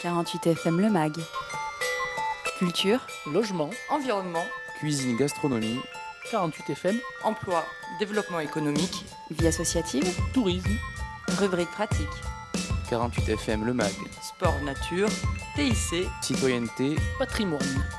48 FM Le Mag. Culture, Logement, Environnement, Cuisine, gastronomie, 48 FM, emploi, développement économique, vie associative, tourisme, rubrique pratique, 48 FM Le Mag, sport nature, TIC, citoyenneté, patrimoine.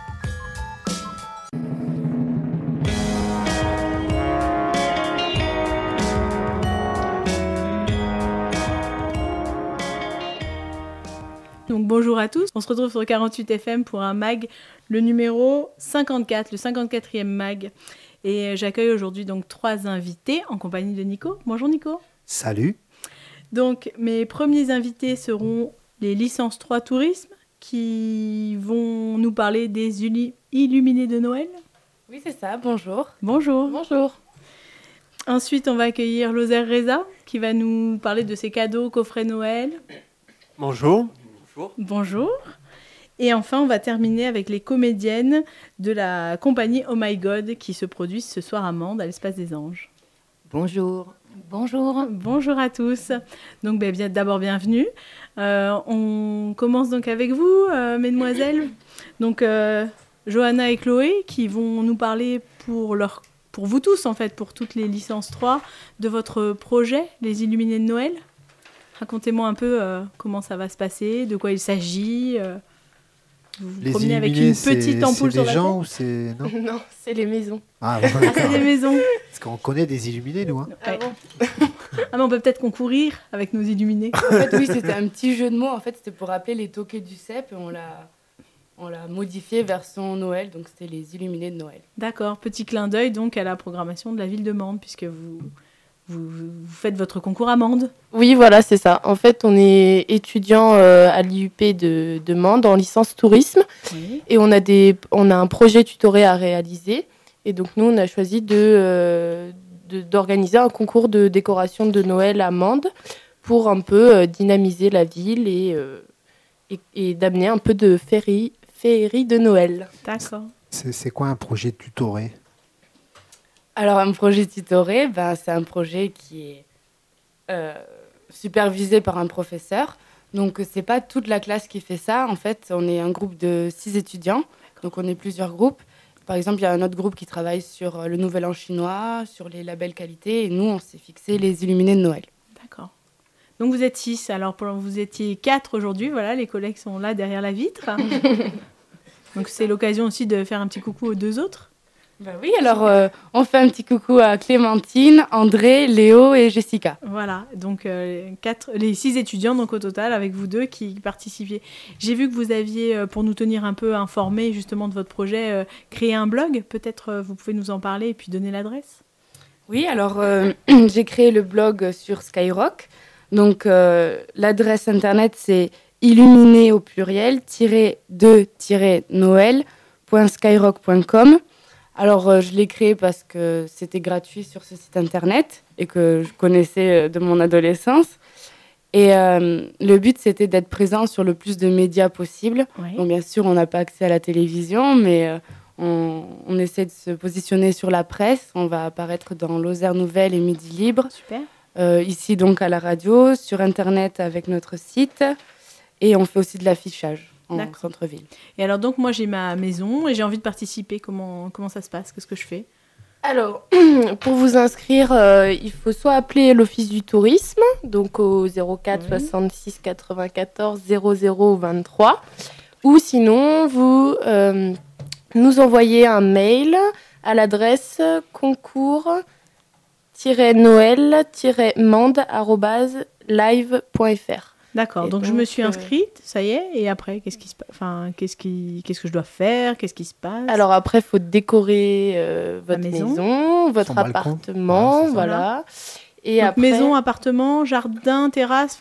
Donc bonjour à tous, on se retrouve sur 48 FM pour un mag, le numéro 54, le 54e mag. Et j'accueille aujourd'hui donc 3 invités en compagnie de Nico. Bonjour Nico. Salut. Donc mes premiers invités seront les licences 3 tourisme qui vont nous parler des illuminés de Noël. Oui, c'est ça, bonjour. Bonjour. Bonjour. Ensuite, on va accueillir Lozère Reza qui va nous parler de ses cadeaux, coffrets Noël. Bonjour. Bonjour. Et enfin, on va terminer avec les comédiennes de la compagnie Oh My God qui se produisent ce soir à Mende, à l'Espace des Anges. Bonjour. Bonjour. Bonjour à tous. Donc, d'abord, bienvenue. On commence donc avec vous, mesdemoiselles. Donc, Johanna et Chloé qui vont nous parler pour vous tous, en fait, pour toutes les licences 3, de votre projet, les Illuminés de Noël. Racontez-moi un peu comment ça va se passer, de quoi il s'agit. Vous vous promenez avec une petite ampoule sur la tête. C'est des gens ou c'est... Non, Non, c'est les maisons. ah, ouais, Ah, c'est des maisons. parce qu'on connaît des illuminés, nous. Hein. Ouais. Ah, mais on peut peut-être concourir avec nos illuminés. En fait, oui, c'était un petit jeu de mots. En fait, c'était pour rappeler les toqués du CEP et on l'a modifié version Noël. Donc, c'était les illuminés de Noël. D'accord, petit clin d'œil donc à la programmation de la ville de Mende, puisque vous faites votre concours à Mende. Oui, voilà, c'est ça. En fait, on est étudiant à l'IUP de Mende en licence tourisme Oui. et on a un projet tutoré à réaliser. Et donc, nous, on a choisi d'organiser un concours de décoration de Noël à Mende pour un peu dynamiser la ville et d'amener un peu de féerie de Noël. D'accord. C'est quoi un projet tutoré? Alors, un projet tutoré, c'est un projet qui est supervisé par un professeur. Donc, c'est pas toute la classe qui fait ça. En fait, on est un groupe de 6 étudiants. Donc, on est plusieurs groupes. Par exemple, il y a un autre groupe qui travaille sur le Nouvel An chinois, sur les labels qualité. Et nous, on s'est fixé les illuminés de Noël. D'accord. Donc vous êtes 6. Alors vous étiez 4 aujourd'hui. Voilà, les collègues sont là derrière la vitre. Donc c'est l'occasion aussi de faire un petit coucou aux 2 autres. Oui, alors on fait un petit coucou à Clémentine, André, Léo et Jessica. Voilà, donc les 6 étudiants donc au total avec vous 2 qui participiez. J'ai vu que vous aviez, pour nous tenir un peu informés justement de votre projet, créé un blog. Peut-être vous pouvez nous en parler et puis donner l'adresse. Oui, alors j'ai créé le blog sur Skyrock. Donc l'adresse internet c'est illuminé au pluriel -de-noël.skyrock.com. Alors, je l'ai créé parce que c'était gratuit sur ce site internet et que je connaissais de mon adolescence. Et le but, c'était d'être présent sur le plus de médias possible. Oui. Donc, bien sûr, on n'a pas accès à la télévision, mais on essaie de se positionner sur la presse. On va apparaître dans Lozère Nouvelle et Midi Libre. Super. Ici, donc, à la radio, sur Internet avec notre site. Et on fait aussi de l'affichage en centre-ville. Et alors donc moi j'ai ma maison et j'ai envie de participer. Comment ça se passe? Qu'est-ce que je fais? Alors, pour vous inscrire, il faut soit appeler l'Office du tourisme, donc au 04 66 94 00 23, ou sinon vous nous envoyez un mail à l'adresse concours-noël-mende@live.fr. D'accord, donc je me suis inscrite, ça y est, et après, qu'est-ce que je dois faire? Qu'est-ce qui se passe? Alors après, il faut décorer votre maison, votre Son balcon. appartement, voilà. Et donc, après... maison, appartement, jardin, terrasse,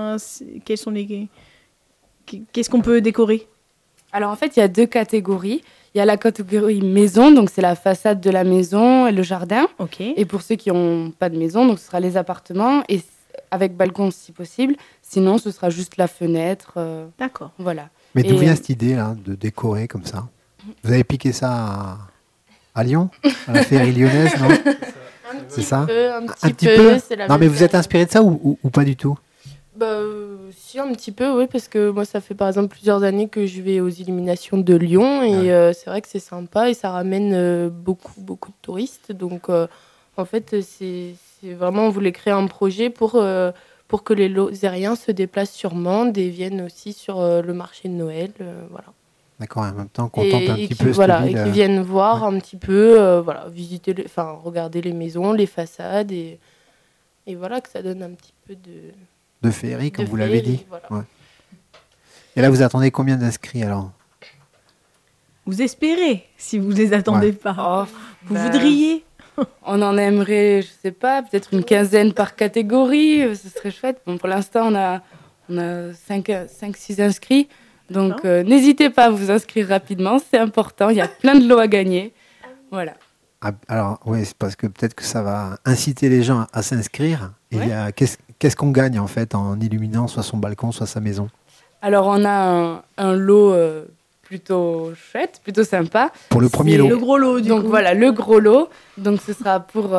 qu'est-ce qu'on peut décorer? Alors en fait, il y a 2 catégories. Il y a la catégorie maison, donc c'est la façade de la maison et le jardin. Ok. Et pour ceux qui n'ont pas de maison, donc ce sera les appartements et avec balcon si possible. Sinon, ce sera juste la fenêtre. D'accord. Voilà. Mais d'où vient cette idée là, de décorer comme ça? Vous avez piqué ça à Lyon, à la féerie lyonnaise, non? C'est ça? Un petit peu, c'est la Non, mais même vous êtes chose. inspiré de ça ou pas du tout? Si, un petit peu, oui, parce que moi, ça fait par exemple plusieurs années que je vais aux Illuminations de Lyon et c'est vrai que c'est sympa et ça ramène beaucoup, beaucoup de touristes. Donc, en fait, c'est vraiment, on voulait créer un projet pour que les Lozériens se déplacent sur Mende et viennent aussi sur le marché de Noël. Voilà. D'accord, en même temps, contente un petit peu cette voilà, ville. et qui viennent voir un petit peu, voilà, visiter, regarder les maisons, les façades et voilà, que ça donne un petit peu de féerie, comme de vous l'avez féerie, dit. voilà. Ouais. Et là, vous attendez combien d'inscrits alors? Vous espérez, si vous les attendez pas. Oh, Vous bah, voudriez. On en aimerait, je sais pas, peut-être une quinzaine par catégorie. Ce serait chouette. Bon, pour l'instant, on a 5-6 inscrits. Donc, n'hésitez pas à vous inscrire rapidement. C'est important. Il y a plein de lots à gagner. Voilà. Ah, alors, oui, c'est parce que peut-être que ça va inciter les gens à s'inscrire. Et Ouais. qu'est-ce qu'on gagne en fait en illuminant soit son balcon, soit sa maison? Alors, on a un lot plutôt chouette, plutôt sympa. Pour le premier C'est lot. Le gros lot, du Donc coup. voilà, le gros lot. Donc ce sera pour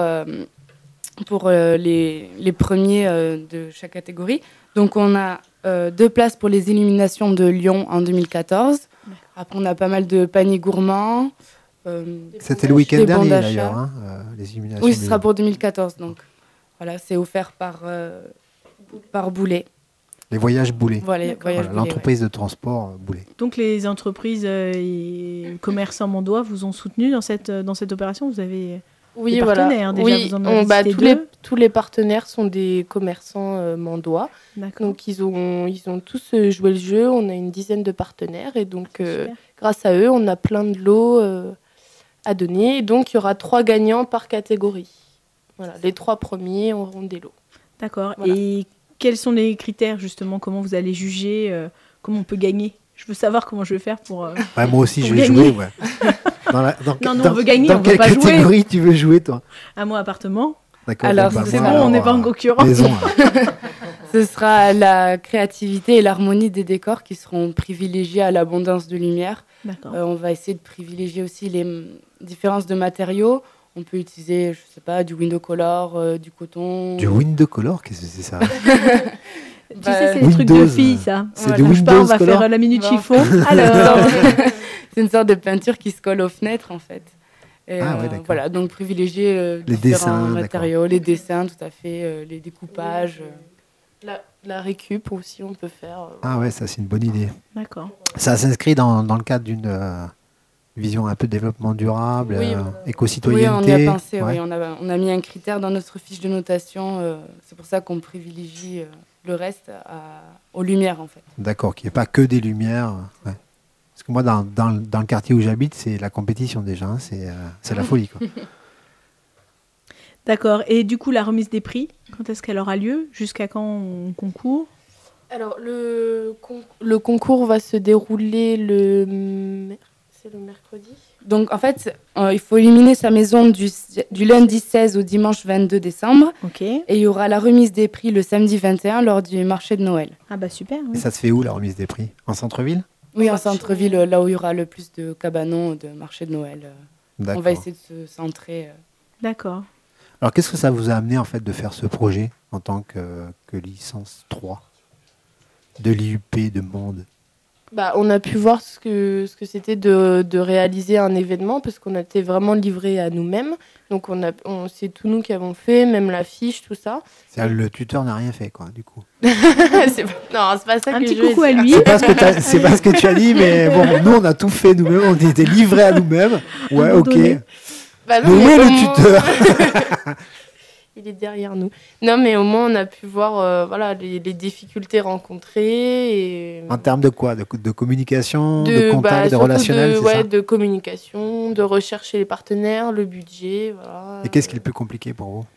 les premiers de chaque catégorie. Donc on a 2 places pour les illuminations de Lyon en 2014. Après on a pas mal de paniers gourmands. C'était le week-end Des bons dernier d'achat. d'ailleurs, hein, les illuminations. Oui, ce de sera Lyon. pour 2014. Donc voilà, c'est offert par Boulet. Les voyages Boulet. Voilà, les voyages Voilà, Boulet, l'entreprise de transport Boulet. Donc les entreprises et commerçants mondois vous ont soutenu dans cette opération. Vous avez Oui, des voilà. partenaires, déjà, Oui, vous en avez cité tous les, deux. tous les partenaires sont des commerçants mandois. D'accord. Donc, ils ont tous joué le jeu. On a une dizaine de partenaires. Et donc, Super. grâce à eux, on a plein de lots à donner. Et donc, il y aura 3 gagnants par catégorie. Voilà, les 3 premiers auront des lots. D'accord. Voilà. Et quels sont les critères, justement? Comment vous allez juger comment on peut gagner? Je veux savoir comment je vais faire pour... Ouais, moi aussi, Pour je vais gagner. jouer. Ouais. Non, nous, on veut gagner, dans on veut quelle pas jouer. catégorie tu veux jouer, toi? À mon appartement. D'accord. Alors, bah, c'est moi, bon, on n'est alors, pas en concurrence. maison, hein. Ce sera la créativité et l'harmonie des décors qui seront privilégiés à l'abondance de lumière. D'accord. On va essayer de privilégier aussi les différences de matériaux. On peut utiliser, je sais pas, du window color, du coton. Du window color, qu'est-ce que c'est ça? Tu sais, c'est des trucs Windows, de filles, ça. c'est Voilà. du Bouge pas, on Windows va color. faire la minute Bon. chiffon. Alors, C'est une sorte de peinture qui se colle aux fenêtres, en fait. Et, Ah ouais, d'accord. voilà, donc privilégier Les différents dessins, matériaux, les dessins, tout à fait, les découpages. La récup aussi, on peut faire. Ah ouais, ça c'est une bonne idée. d'accord. Ça s'inscrit dans le cadre d'une vision un peu de développement durable, Oui, Oui, éco-citoyenneté. on y a pensé. Ouais. Oui, on a mis un critère dans notre fiche de notation. C'est pour ça qu'on privilégie le reste aux lumières, en fait. D'accord, qu'il n'y ait pas que des lumières. Ouais. Parce que moi, dans le quartier où j'habite, c'est la compétition déjà. Hein, c'est la folie, quoi. D'accord. Et du coup, la remise des prix, quand est-ce qu'elle aura lieu? Jusqu'à quand on concourt? Alors, le concours va se dérouler c'est le mercredi. Donc, en fait, il faut illuminer sa maison du lundi 16 au dimanche 22 décembre. Ok. Et il y aura la remise des prix le samedi 21 lors du marché de Noël. Ah bah super. Et Oui. ça se fait où, la remise des prix? En centre-ville? Oui, en centre-ville, là où il y aura le plus de cabanons de marché de Noël. On D'accord. va essayer de se centrer. D'accord. Alors, qu'est-ce que ça vous a amené, en fait, de faire ce projet en tant que licence 3 de l'IUP de Mende? Bah, on a pu voir ce que c'était de réaliser un événement parce qu'on était vraiment livrés à nous-mêmes. Donc, c'est tout nous qui avons fait, même l'affiche, tout ça. C'est-à-dire, le tuteur n'a rien fait, quoi, du coup. Non, c'est pas ça Un que petit je veux coucou à dire. lui. C'est pas ce que tu as dit, mais bon, nous, on a tout fait nous-mêmes, on était livrés à nous-mêmes. Ouais, ok. Abandonnés. Bah Mais non, où mais est au le moins- tuteur? Il est derrière nous. Non, mais au moins, on a pu voir voilà, les difficultés rencontrées. Et... En termes de quoi? De communication, de contact, de surtout relationnel, c'est ça? de communication, de rechercher les partenaires, le budget. Voilà. Et qu'est-ce qui est le plus compliqué pour vous?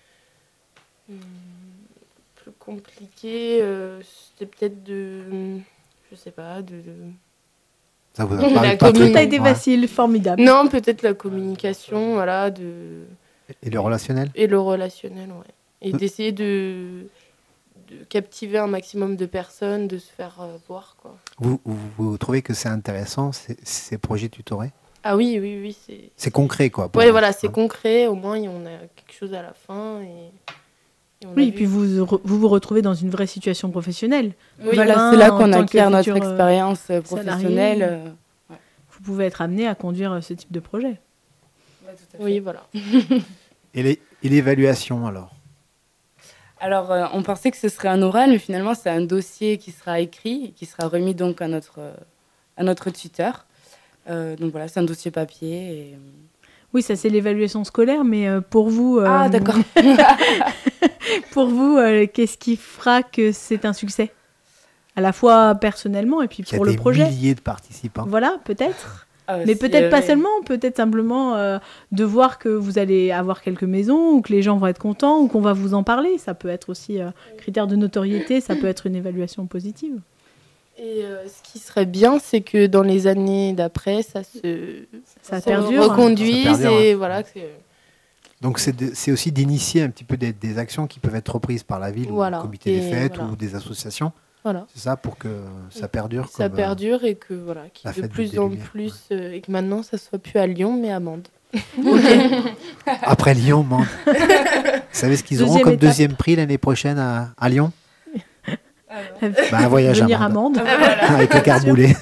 Plus compliqué, c'était peut-être je sais pas, Ça vous a La pas Tout très- a été ouais. facile, formidable. Non, peut-être la communication, voilà, Et le relationnel? et le relationnel, ouais. Et d'essayer de captiver un maximum de personnes, de se faire voir, quoi. Vous trouvez que c'est intéressant, ces projets tutorés? Ah oui, oui, oui, c'est... C'est concret, quoi. pour Ouais, vous, voilà, c'est hein. concret, au moins on a quelque chose à la fin Oui, et puis vous retrouvez dans une vraie situation professionnelle. Oui, voilà, c'est là qu'on acquiert notre expérience professionnelle. Vous pouvez être amené à conduire ce type de projet. Ouais, tout à fait. Oui, voilà. Et l'évaluation alors? Alors, on pensait que ce serait un oral, mais finalement, c'est un dossier qui sera écrit et qui sera remis donc à notre tuteur. Donc voilà, c'est un dossier papier. Et... Oui, ça c'est l'évaluation scolaire, mais pour vous... Ah, d'accord. Pour vous, qu'est-ce qui fera que c'est un succès? À la fois personnellement et puis pour le projet. Il y a des milliers de participants. Voilà, peut-être. Mais peut-être pas seulement, peut-être simplement de voir que vous allez avoir quelques maisons ou que les gens vont être contents ou qu'on va vous en parler. Ça peut être aussi critère de notoriété, ça peut être une évaluation positive. Et ce qui serait bien, c'est que dans les années d'après, ça perdure, reconduise ça perdure, et hein. voilà. Donc c'est aussi d'initier un petit peu des actions qui peuvent être reprises par la ville voilà. ou le comité des fêtes voilà. ou des associations. Voilà. C'est ça pour que ça perdure. Ça perdure et que voilà, qu'il y ait de plus en plus et que maintenant ça soit plus à Lyon mais à Mende. Après Lyon, Mende. Vous savez ce qu'ils auront comme deuxième prix l'année prochaine à Lyon? Un voyage Venir à Mende. Voilà. Avec le carboulet.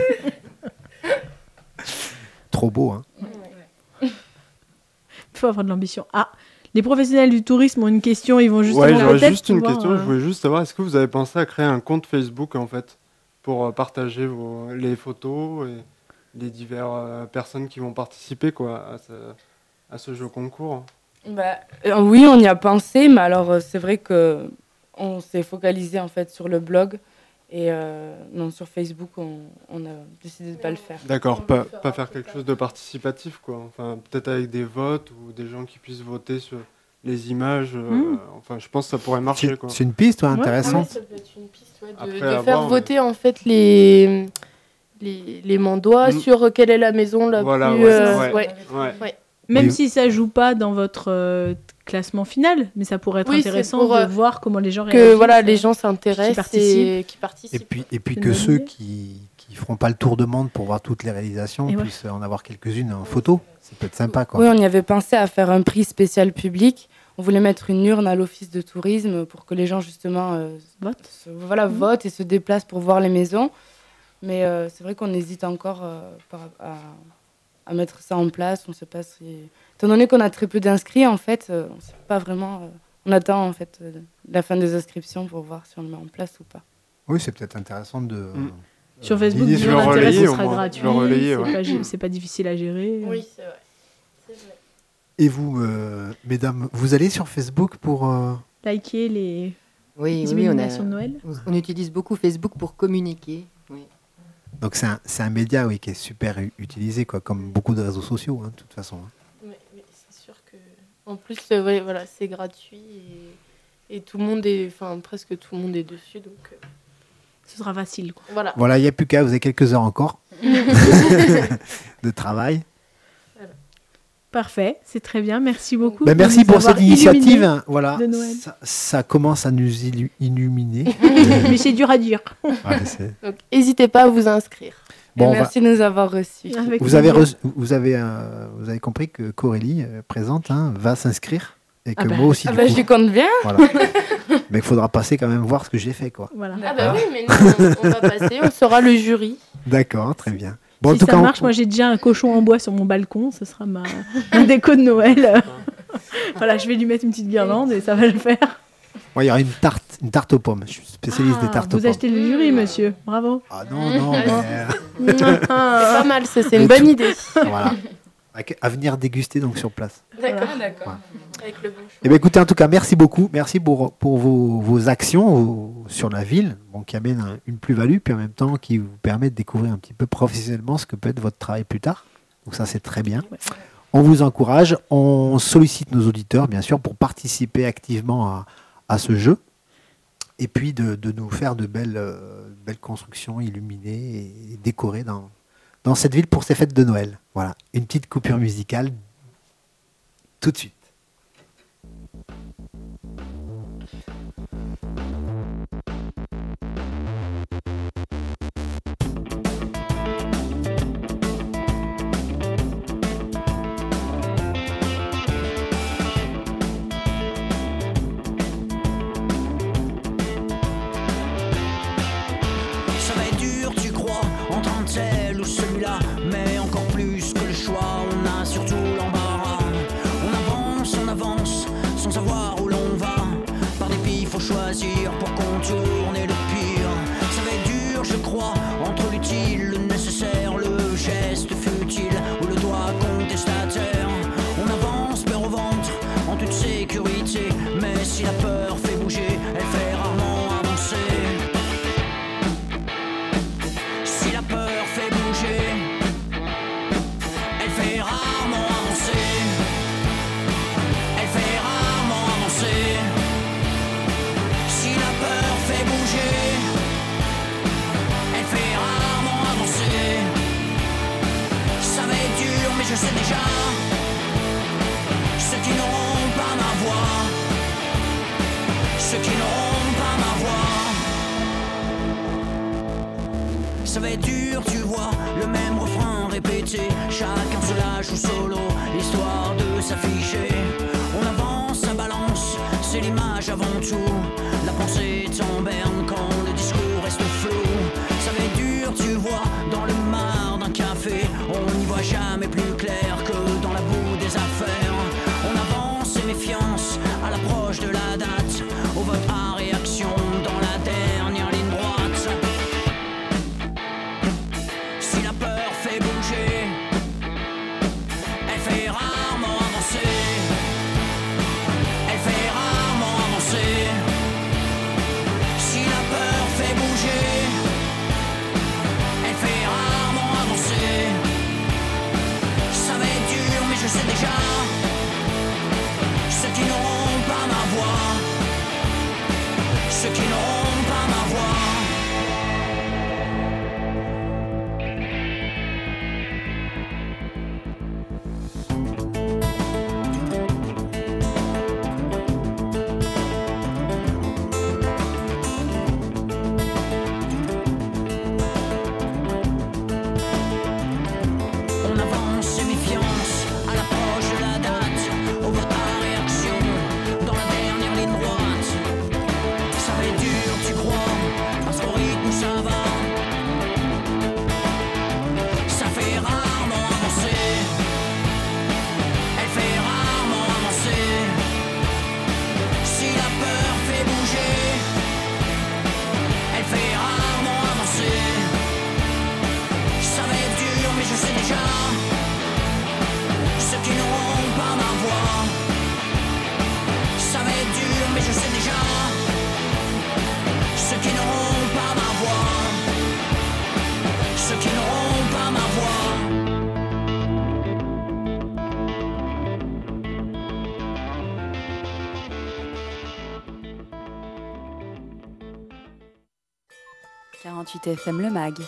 Trop beau, hein. Il faut avoir de l'ambition. Ah, les professionnels du tourisme ont une question, ils vont juste... Ouais, j'aurais juste une question, je voulais juste savoir, est-ce que vous avez pensé à créer un compte Facebook, en fait, pour partager les photos et les diverses personnes qui vont participer, quoi, à ce jeu concours? Oui, on y a pensé, mais alors c'est vrai qu'on s'est focalisé en fait sur le blog et non, sur Facebook, on a décidé de ne pas le faire. D'accord, pas faire quelque chose de participatif, quoi. Enfin, peut-être avec des votes ou des gens qui puissent voter sur les images. Enfin, je pense que ça pourrait marcher, quoi. C'est une piste intéressante. Ouais, ça peut être une piste, ouais, Après, de à faire voir, voter en fait les Mandois sur quelle est la maison la voilà, plus... ouais. Même si ça joue pas dans votre classement final, mais ça pourrait être intéressant de voir comment les gens réagissent. Que voilà, les gens s'intéressent et qui participent. Et puis que ceux qui feront pas le tour de monde pour voir toutes les réalisations puissent en avoir quelques-unes en photo. Ça peut être sympa, quoi. Oui, on y avait pensé à faire un prix spécial public. On voulait mettre une urne à l'office de tourisme pour que les gens justement votent et se déplacent pour voir les maisons. Mais c'est vrai qu'on hésite encore à mettre ça en place. On sait pas si... Étant donné qu'on a très peu d'inscrits, en fait, on sait pas vraiment... On attend en fait la fin des inscriptions pour voir si on le met en place ou pas. Oui, c'est peut-être intéressant de... Sur Facebook, l'idée, si je on le intéresse, relayer, ce au sera moins. gratuit. Je le relayer, C'est pas difficile à gérer. Oui, c'est vrai. Et vous, mesdames, vous allez sur Facebook pour... Liker les Oui, illuminations de Noël. on utilise beaucoup Facebook pour communiquer. Oui. Donc c'est un média qui est super utilisé, quoi, comme beaucoup de réseaux sociaux, de toute façon. Oui, c'est sûr que... En plus, voilà, c'est gratuit et tout le monde est... Enfin, presque tout le monde est dessus, donc... Ce sera facile, quoi. Voilà, il n'y a plus qu'à, vous avez quelques heures encore de travail. Parfait, c'est très bien, merci beaucoup. Merci pour cette initiative. Voilà, de Noël. ça commence à nous illuminer. Mais c'est dur à dire. Donc, n'hésitez pas à vous inscrire. Bon, merci de nous avoir reçus. Vous avez compris que Corélie, présente, va s'inscrire et que moi aussi. Je lui compte bien. Voilà. Mais il faudra passer quand même voir ce que j'ai fait, quoi. Voilà. Oui, mais nous, on va passer, on sera le jury. D'accord, très bien. Bon, si ça marche, moi j'ai déjà un cochon en bois sur mon balcon, ce sera ma déco de Noël. Voilà, je vais lui mettre une petite guirlande et ça va le faire. Il y aura une tarte aux pommes. Je suis spécialiste des tartes aux pommes. Vous achetez le jury, monsieur. Bravo. Ah non. C'est pas mal, c'est une bonne idée. Voilà. À venir déguster donc sur place. D'accord. Ouais. Avec le bon choix. Écoutez, en tout cas, merci beaucoup. Merci pour vos actions sur la ville, qui amènent une plus-value, puis en même temps qui vous permet de découvrir un petit peu professionnellement ce que peut être votre travail plus tard. Donc ça, c'est très bien. Ouais. On vous encourage. On sollicite nos auditeurs, bien sûr, pour participer activement à ce jeu. Et puis de nous faire de belles constructions illuminées et décorées dans cette ville pour ces fêtes de Noël. Voilà, une petite coupure musicale tout de suite. loisir pour contourner le pire. Ça va être dur, je crois, entre l'utile, le nécessaire, le geste futile ou le doigt contestataire. On avance peur au ventre, en toute sécurité, mais si la peur fait bouger, elle fait rarement avancer. Si la peur fait bouger, elle fait rarement avancer. Elle fait rarement avancer. Si la peur fait bouger, elle fait rarement avancer. Ça va être dur, mais je sais déjà ceux qui n'auront pas ma voix, ceux qui n'auront pas ma voix. Ça va être dur, tu vois, le même refrain répété. Chacun se lâche ou solo, histoire de s'afficher. On avance, ça balance, c'est l'image avant tout. La pensée est en berne quand le discours reste flou. Ça va être dur, tu vois, dans le mar d'un café. On n'y voit jamais plus clair que dans la boue des affaires. On avance et méfiance à l'approche de la date. Au vote à réaction dans la dernière ligne droite. Si la peur fait bouger, elle fait rarement avancer. Elle fait rarement avancer. Si la peur fait bouger, elle fait rarement avancer. Ça va être dur, mais je sais déjà ceux qui n'auront pas ma voix, ceux qui n'auront pas ma voix. On avance et méfiance à l'approche de la date. Au vote à réaction dans la dernière ligne droite. Ça va être dur, tu crois, parce qu'au rythme ça va. Ça fait rarement avancer. Elle fait rarement avancer. Si la peur fait bouger, elle fait rarement avancer. Ça va être dur, mais je sais déjà ceux qui n'auront pas ma voix. Ça va être dur, mais je sais déjà ceux qui n'auront pas ma voix, ceux qui n'auront pas ma voix. « 48 FM Le Mag.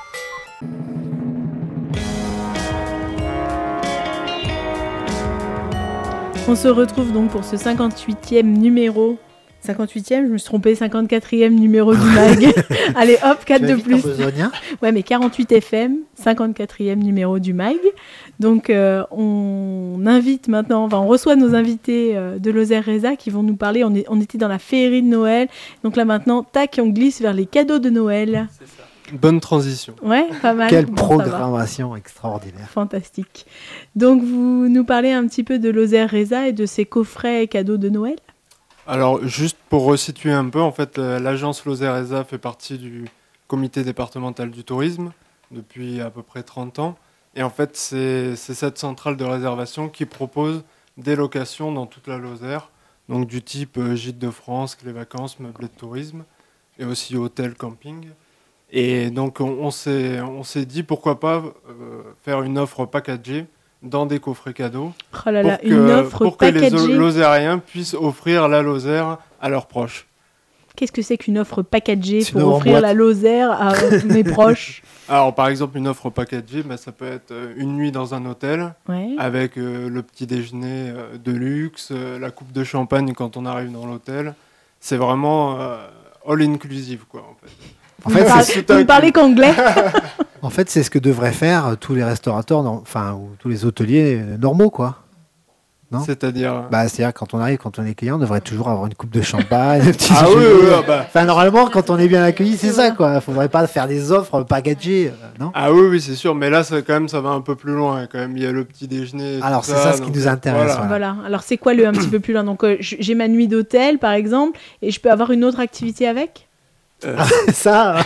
On se retrouve donc pour ce 58e numéro. 58e, je me suis trompée, 54e numéro du mag. Allez hop, 4 de plus. Ouais, mais 48 FM, 54e numéro du mag. Donc on invite maintenant, enfin, on reçoit nos invités de Lozère Reza qui vont nous parler. On était dans la féerie de Noël. Donc là maintenant, tac, on glisse vers les cadeaux de Noël. C'est ça. Bonne transition. Ouais, pas mal. Quelle programmation extraordinaire. Fantastique. Donc vous nous parlez un petit peu de Lozère Reza et de ses coffrets cadeaux de Noël. Alors, juste pour resituer un peu, en fait, l'agence Lozère Reza fait partie du comité départemental du tourisme depuis à peu près 30 ans. Et en fait, c'est cette centrale de réservation qui propose des locations dans toute la Lozère, donc du type gîte de France, clés vacances, meublé de tourisme, et aussi hôtel, camping. Et donc, on s'est dit pourquoi pas faire une offre packagée dans des coffrets cadeaux oh là là, une offre pour que les Lozériens puissent offrir la Lozère à leurs proches. Qu'est-ce que c'est qu'une offre packagée pour offrir la Lozère à mes proches? Alors, par exemple, une offre packagée, ça peut être une nuit dans un hôtel, avec le petit déjeuner de luxe, la coupe de champagne quand on arrive dans l'hôtel. C'est vraiment all inclusive, quoi, en fait. Vous ne parlez qu'anglais. En fait, c'est ce que devraient faire tous les restaurateurs, ou tous les hôteliers normaux, quoi. Non. C'est-à-dire C'est-à-dire quand on arrive, quand on est client, on devrait toujours avoir une coupe de champagne, un petit Ah oui, déjeuner. oui, bah. Enfin, normalement, quand on est bien accueilli, c'est ça, quoi. Faudrait pas faire des offres packagées, non? Ah oui, c'est sûr, mais là, quand même, ça va un peu plus loin. Quand même, il y a le petit déjeuner. Alors, tout c'est ça ce qui donc, nous intéresse. voilà. Voilà. Alors, c'est quoi un petit peu plus loin? Donc, j'ai ma nuit d'hôtel, par exemple, et je peux avoir une autre activité avec? Ça,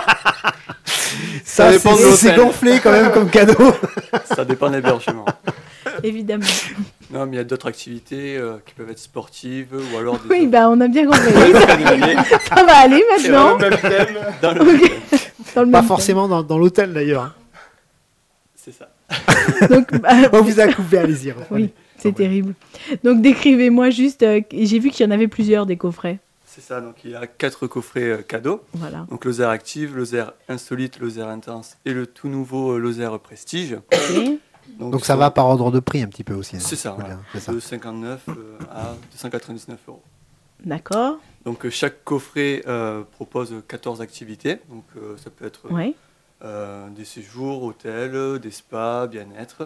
Ça dépend de c'est l'hôtel. gonflé quand même comme cadeau. Ça dépend de l'hébergement. Évidemment. Non, mais il y a d'autres activités qui peuvent être sportives ou alors des Oui, on a bien compris. animaliers. Ça va aller maintenant. Même thème. Dans le- Ok. Dans le Pas même forcément dans l'hôtel d'ailleurs. C'est ça. temps. Donc, On vous a coupé, allez-y. oui, c'est terrible. Donc, décrivez-moi juste. J'ai vu qu'il y en avait plusieurs des coffrets. C'est ça, donc il y a 4 coffrets cadeaux. Voilà. Donc Lozère Active, Lozère Insolite, Lozère Intense et le tout nouveau Lozère Prestige. Ok. Donc ça va par ordre de prix un petit peu aussi. hein. C'est ça, Faut voilà. dire, c'est ça. De 59 à 299 euros. D'accord. Donc chaque coffret propose 14 activités. Donc ça peut être Ouais. des séjours, hôtels, des spas, bien-être.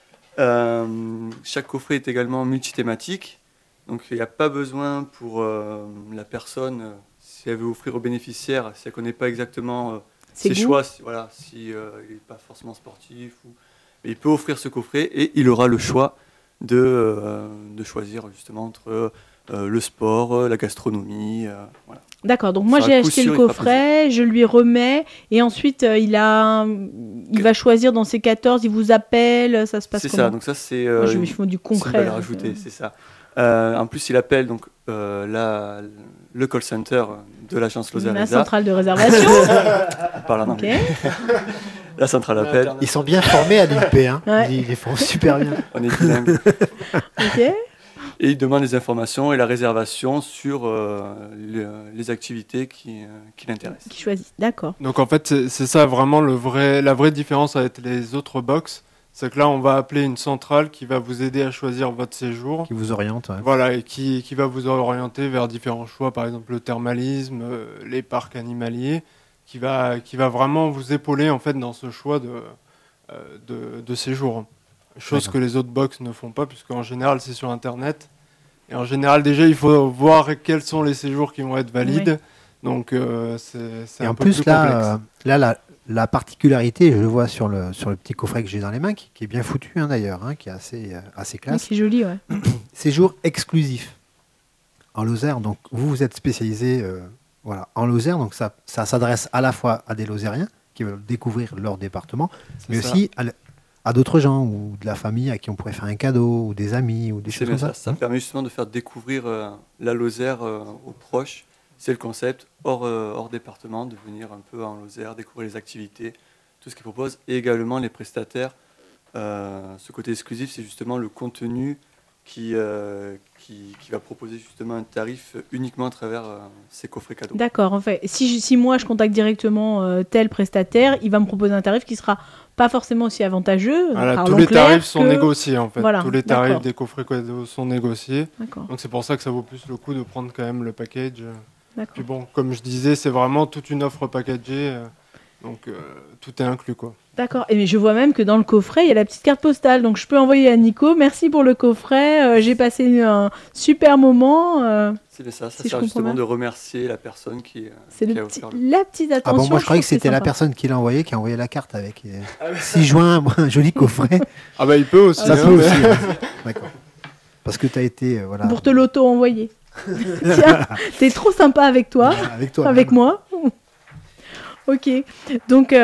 Chaque coffret est également multithématique. Donc il n'y a pas besoin pour la personne, si elle veut offrir aux bénéficiaires, si elle ne connaît pas exactement ses goûts. choix, si il n'est pas forcément sportif, mais il peut offrir ce coffret et il aura le choix de choisir justement entre le sport, la gastronomie. Voilà. D'accord, donc moi Ça, j'ai à coup acheté sûr, le il fera coffret, je lui remets, et ensuite il va choisir dans ses 14, il vous appelle, ça se passe C'est comment? ça, donc ça c'est Moi, je me fais du c'est une concret. valeur là. ajoutée, c'est ça. En plus, il appelle donc le call center de l'agence Lozère La Reza. centrale de réservation. On parle en Ok. anglais. La centrale appelle. Ils sont bien formés à l'INP, hein. Ouais. Ils les font super bien. On est bilingue. Ok. Et il demande les informations et la réservation sur les activités qui l'intéressent. Qui choisit. D'accord. Donc en fait, c'est ça vraiment la vraie différence avec les autres box. C'est que là, on va appeler une centrale qui va vous aider à choisir votre séjour. Qui vous orientent. Ouais. Voilà, et qui va vous orienter vers différents choix, par exemple le thermalisme, les parcs animaliers, qui va vraiment vous épauler en fait dans ce choix de séjour. Chose D'accord. que les autres box ne font pas, puisqu'en général c'est sur Internet. Et en général déjà il faut voir quels sont les séjours qui vont être valides. Donc c'est Et un en peu plus, plus complexe. la particularité, je le vois sur le petit coffret que j'ai dans les mains, qui est bien foutu hein, d'ailleurs, hein, qui est assez classe. C'est joli, ouais. Séjour exclusif en Lozère. Donc vous êtes spécialisé en Lozère, donc ça s'adresse à la fois à des Lozériens qui veulent découvrir leur département, mais ça. aussi à d'autres gens ou de la famille à qui on pourrait faire un cadeau ou des amis ou des C'est choses bien comme ça. ça. Ça permet justement de faire découvrir la Lozère aux proches. C'est le concept, hors département, de venir un peu en Lozère, découvrir les activités, tout ce qu'ils proposent. Et également les prestataires. Ce côté exclusif, c'est justement le contenu qui va proposer justement un tarif uniquement à travers ces coffrets cadeaux. D'accord. En fait, si moi je contacte directement tel prestataire, il va me proposer un tarif qui sera pas forcément aussi avantageux. Voilà, parlons tous les clair, tarifs sont que- négociés en fait. Voilà, Tous les tarifs d'accord. des coffrets cadeaux sont négociés. D'accord. Donc c'est pour ça que ça vaut plus le coup de prendre quand même le package. D'accord. Puis bon, comme je disais, c'est vraiment toute une offre packagée. Donc tout est inclus quoi. D'accord. Et mais je vois même que dans le coffret, il y a la petite carte postale. Donc je peux envoyer à Nico. Merci pour le coffret. J'ai passé un super moment. C'est bien ça, Si je sert comprends justement bien. de remercier la personne qui C'est a la offert petite attention. Ah bon, moi je croyais que trouve c'était la sympa. personne qui l'a envoyé, qui a envoyé la carte avec 6 juin, un joli coffret. Ah bah il peut aussi. Ça hein, peut mais- aussi. Ouais. D'accord. Parce que tu as été voilà, Pour te l'auto-envoyer. Tiens, t'es trop sympa avec toi. avec toi. Avec moi. Ok. Donc,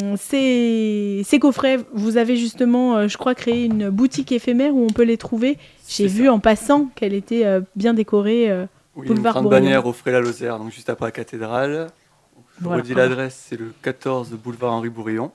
ces coffrets, vous avez justement, je crois, créé une boutique éphémère où on peut les trouver. J'ai C'est vu ça. en passant qu'elle était bien décorée. Oui, une Boulevard grande Bourguignon. bannière au Fray-la-Lozère, donc juste après la cathédrale. Je Voilà. redis l'adresse, c'est le 14 boulevard Henri Bourillon.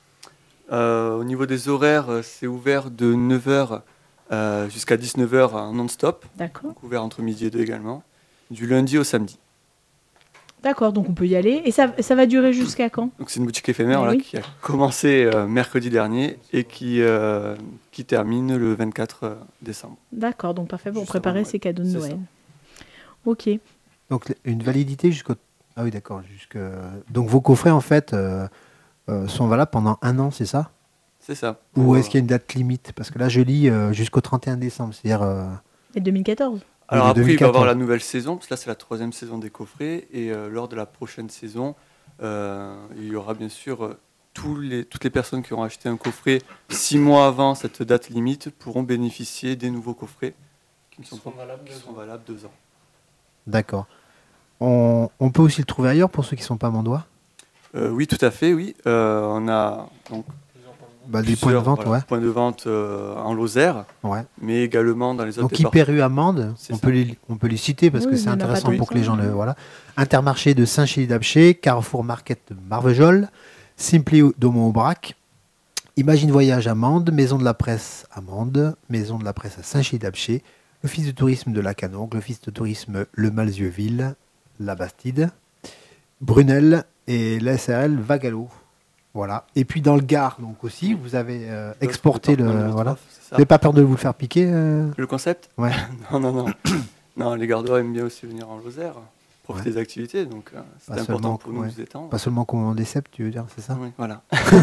Au niveau des horaires, c'est ouvert de 9h jusqu'à 19h en non-stop, D'accord. donc ouvert entre midi et 2 également, du lundi au samedi. D'accord, donc on peut y aller. Et ça va durer jusqu'à quand? Donc c'est une boutique éphémère Ah voilà, oui. qui a commencé mercredi dernier et qui termine le 24 décembre. D'accord, donc parfait pour Juste préparer avant Noël. ses cadeaux de C'est Noël. ça. Ok. Donc une validité jusqu'au. Ah oui, d'accord. Donc vos coffrets en fait sont valables pendant 1 an, c'est ça? C'est ça. Ou est-ce qu'il y a une date limite? Parce que là, je lis jusqu'au 31 décembre, c'est-à-dire... Et 2014. Alors de après, il va y 2014. avoir la nouvelle saison, parce que là, c'est la 3e saison des coffrets. Et lors de la prochaine saison, il y aura bien sûr toutes les personnes qui auront acheté un coffret 6 mois avant cette date limite pourront bénéficier des nouveaux coffrets qui sont valables 2 ans. D'accord. On peut aussi le trouver ailleurs pour ceux qui ne sont pas mandois? Oui, tout à fait, oui. On a donc des points de vente, voilà, points de vente en Lozère, ouais. mais également dans les autres Donc Hyper-U à Mende, C'est on ça. peut les citer parce Oui, que il c'est y en a intéressant pas pour tant que les que ça. gens le... Voilà. Intermarché de Saint-Chély-d'Apcher, Carrefour Market de Marvejols, Simpli d'Aumont-Aubrac, Imagine Voyage à Mende, Maison de la Presse à Mende, Maison de la Presse à Saint-Chély-d'Apcher, l'Office de tourisme de Lacanaugue, l'Office de tourisme Le Malzieu-Ville, La Bastide, Brunel et l'SRL Vagalo. Voilà. Et puis dans le Gard, donc aussi, vous avez exporté le... Voilà. Vous n'avez pas peur de vous le faire piquer Le concept? Ouais. Non. Non, les gardois aiment bien aussi venir en Lozère, profiter Ouais. des activités, donc c'est Pas important seulement, pour nous ouais. de nous étendre. Pas seulement commande des cèpes, tu veux dire, c'est ça? Oui, voilà.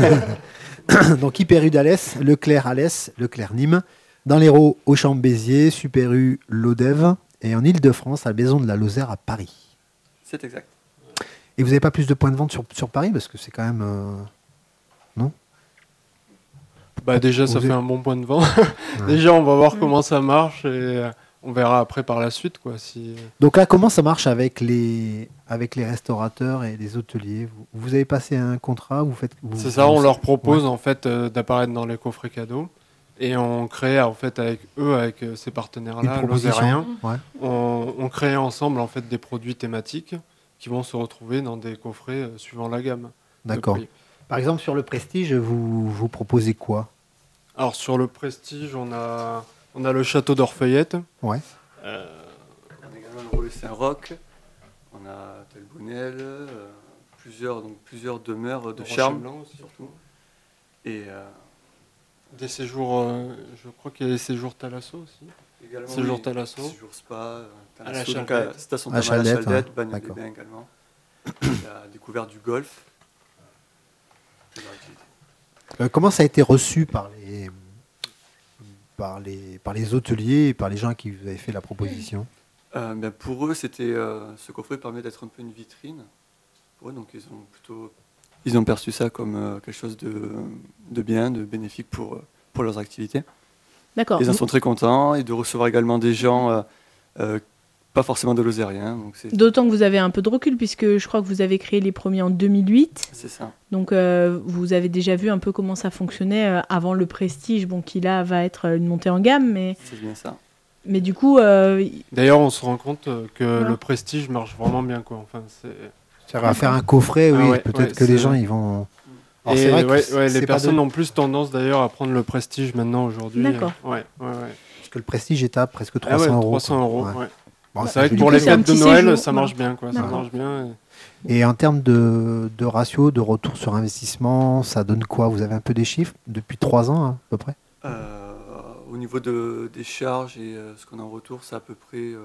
Donc Hyper-U d'Alès, Leclerc Alès, Leclerc Nîmes, dans l'Hérault, Auchan-Béziers, Super-U Lodève, et en Ile-de-France, à la Maison de la Lozère à Paris. C'est exact. Et vous n'avez pas plus de points de vente sur Paris? Parce que c'est quand même... Non? Bah déjà, ça Vous fait êtes- un bon point de vente. Déjà, on va voir comment ça marche et on verra après par la suite, quoi. Si... Donc là, comment ça marche avec les restaurateurs et les hôteliers? Vous avez passé un contrat, C'est ça, on leur propose en fait d'apparaître dans les coffrets cadeaux et on crée en fait avec eux, avec ces une partenairiens proposition. lozériens, Ouais. on crée ensemble en fait des produits thématiques qui vont se retrouver dans des coffrets suivant la gamme. de D'accord. prix. Par exemple, sur le Prestige, vous proposez quoi? Alors sur le Prestige, on a le château d'Orfeuillette. Ouais. On a également le Relais Saint-Roch, on a Telbounel, plusieurs demeures de charme, Rocher Blanc aussi. surtout. Et Des séjours, je crois qu'il y a les séjours Thalasso aussi. également Séjour Thalasso. Séjour Spa, À la donc Chaldette. Station À la thermale à Chaldette, Chaldette, ouais. Bagne des D'accord. Bains également. La découverte du golf. Plusieurs activités. Comment ça a été reçu par les hôteliers et par les gens qui vous avaient fait la proposition? Pour eux, ce coffret permet d'être un peu une vitrine. Pour eux, donc ils ont perçu ça comme quelque chose de bien, de bénéfique pour leurs activités. D'accord. Ils en sont très contents et de recevoir également des gens pas forcément de Lozériens. Donc D'autant que vous avez un peu de recul, puisque je crois que vous avez créé les premiers en 2008. c'est ça. Donc, vous avez déjà vu un peu comment ça fonctionnait avant le Prestige, bon, qui là va être une montée en gamme. C'est bien ça. Mais du coup, D'ailleurs, on se rend compte que Voilà. le Prestige marche vraiment bien, quoi. Enfin, Ça va faire un coffret, oui. Ah ouais, Peut-être ouais, que les c'est- gens, ils vont... Alors, Et c'est vrai que ouais, c'est les pas personnes de- ont plus tendance d'ailleurs à prendre le Prestige maintenant aujourd'hui. D'accord. Ouais. Parce que le Prestige est à presque Ah 300 ouais, euros. 300 euros. Ouais. Ouais. Bon, C'est vrai que joli. pour coup, les c'est un fêtes de petit Noël, séjour, ça voilà. marche bien, quoi. Ça D'accord. marche bien. Et en termes de ratio, de retour sur investissement, ça donne quoi? Vous avez un peu des chiffres depuis 3 ans, hein, à peu près? Au niveau des charges et ce qu'on a en retour, c'est à peu près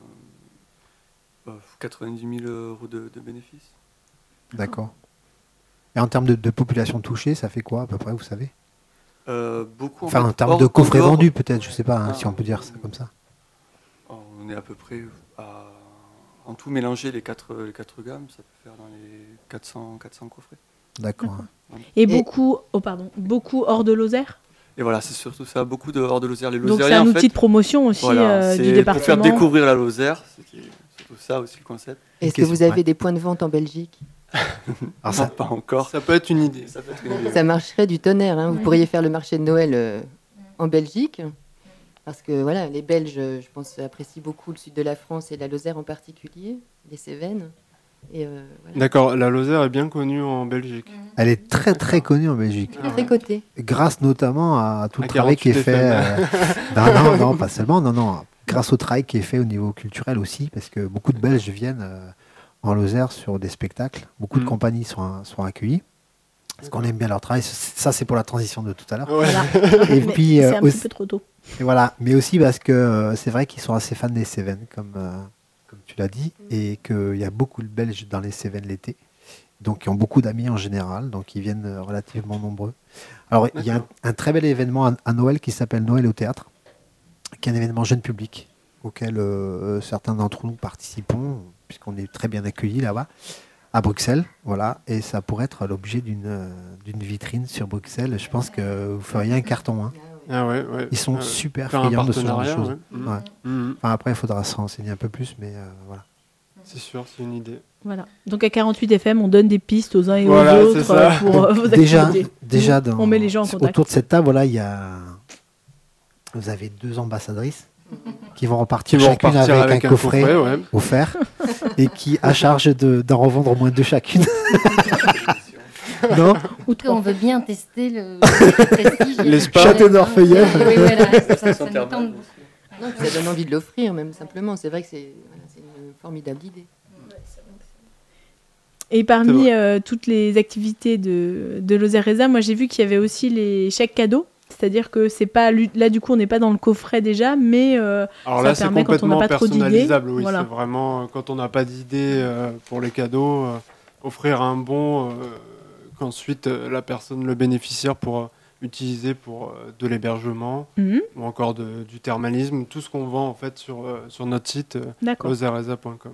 90 000 euros de bénéfices. D'accord. Et en termes de population touchée, ça fait quoi à peu près, vous savez? Beaucoup, Enfin, fait, en termes hors- de coffrets en dehors- vendus, peut-être, je sais pas, hein, Ah. si on peut dire ça comme ça. On est à peu près en tout mélangé les quatre gammes, ça peut faire dans les 400 coffrets. D'accord. et beaucoup hors de Lozère. Et voilà, c'est surtout ça, beaucoup de hors de Lozère. Les Donc, c'est Lozériens, un en outil fait, de promotion aussi voilà, du c'est département. pour faire découvrir la Lozère, c'était surtout ça aussi le concept. Est-ce que question, vous avez ouais. des points de vente en Belgique? Alors, Non, pas encore. Ça peut être une idée. Ça peut être une idée. Ça marcherait du tonnerre, hein. Vous pourriez faire le marché de Noël en Belgique. Parce que voilà, les Belges, je pense, apprécient beaucoup le sud de la France et la Lozère en particulier, les Cévennes. Et voilà. D'accord, la Lozère est bien connue en Belgique. elle est très très connue en Belgique. Ah ouais. Très coté. Grâce notamment à tout le À travail qui est 48 fait. Non, pas seulement. Non. Grâce au travail qui est fait au niveau culturel aussi, parce que beaucoup de Belges viennent en Lozère sur des spectacles. Beaucoup de Mm. compagnies sont accueillies. Parce qu'on aime bien leur travail. Ça, c'est pour la transition de tout à l'heure. Ouais. Voilà. Et Mais puis, c'est un petit aussi- peu trop tôt. Et voilà, mais aussi parce que c'est vrai qu'ils sont assez fans des Cévennes, comme tu l'as dit, et qu'il y a beaucoup de Belges dans les Cévennes l'été. donc qui ont beaucoup d'amis en général, donc ils viennent relativement nombreux. Alors, il y a un très bel événement à Noël qui s'appelle Noël au théâtre, qui est un événement jeune public auquel certains d'entre nous participons, puisqu'on est très bien accueillis là-bas, à Bruxelles, voilà, et ça pourrait être l'objet d'une vitrine sur Bruxelles. Je pense que vous feriez un carton. Hein. Ah ouais. Ils sont super Faire friands de ce genre de choses. Ouais. Ouais. Enfin, après, il faudra se renseigner un peu plus, mais voilà. C'est sûr, c'est une idée. Voilà. Donc à 48 FM, on donne des pistes aux uns et Voilà, aux c'est autres ça. pour vos déjà, activités. déjà on met les gens en contact. autour de cette table, voilà, vous avez 2 ambassadrices qui vont repartir chacune avec un coffret offert et qui a charge d'en revendre au moins 2 chacune. Non. On veut bien tester le prestige. Château d'Orfeuillette. Oui, voilà, ça nous tente. Non, ça donne envie de l'offrir, même simplement. C'est vrai que c'est une formidable idée. Et parmi toutes les activités de Lozère Reza, moi j'ai vu qu'il y avait aussi les chèques cadeaux. C'est-à-dire que c'est pas là du coup on n'est pas dans le coffret déjà, mais alors ça là, permet quand on n'a pas trop d'idées. personnalisable, oui, voilà. c'est vraiment quand on n'a pas d'idée pour les cadeaux, offrir un bon qu'ensuite la personne, le bénéficiaire pourra utiliser pour de l'hébergement ou encore du thermalisme, tout ce qu'on vend en fait sur notre site lozereza.com.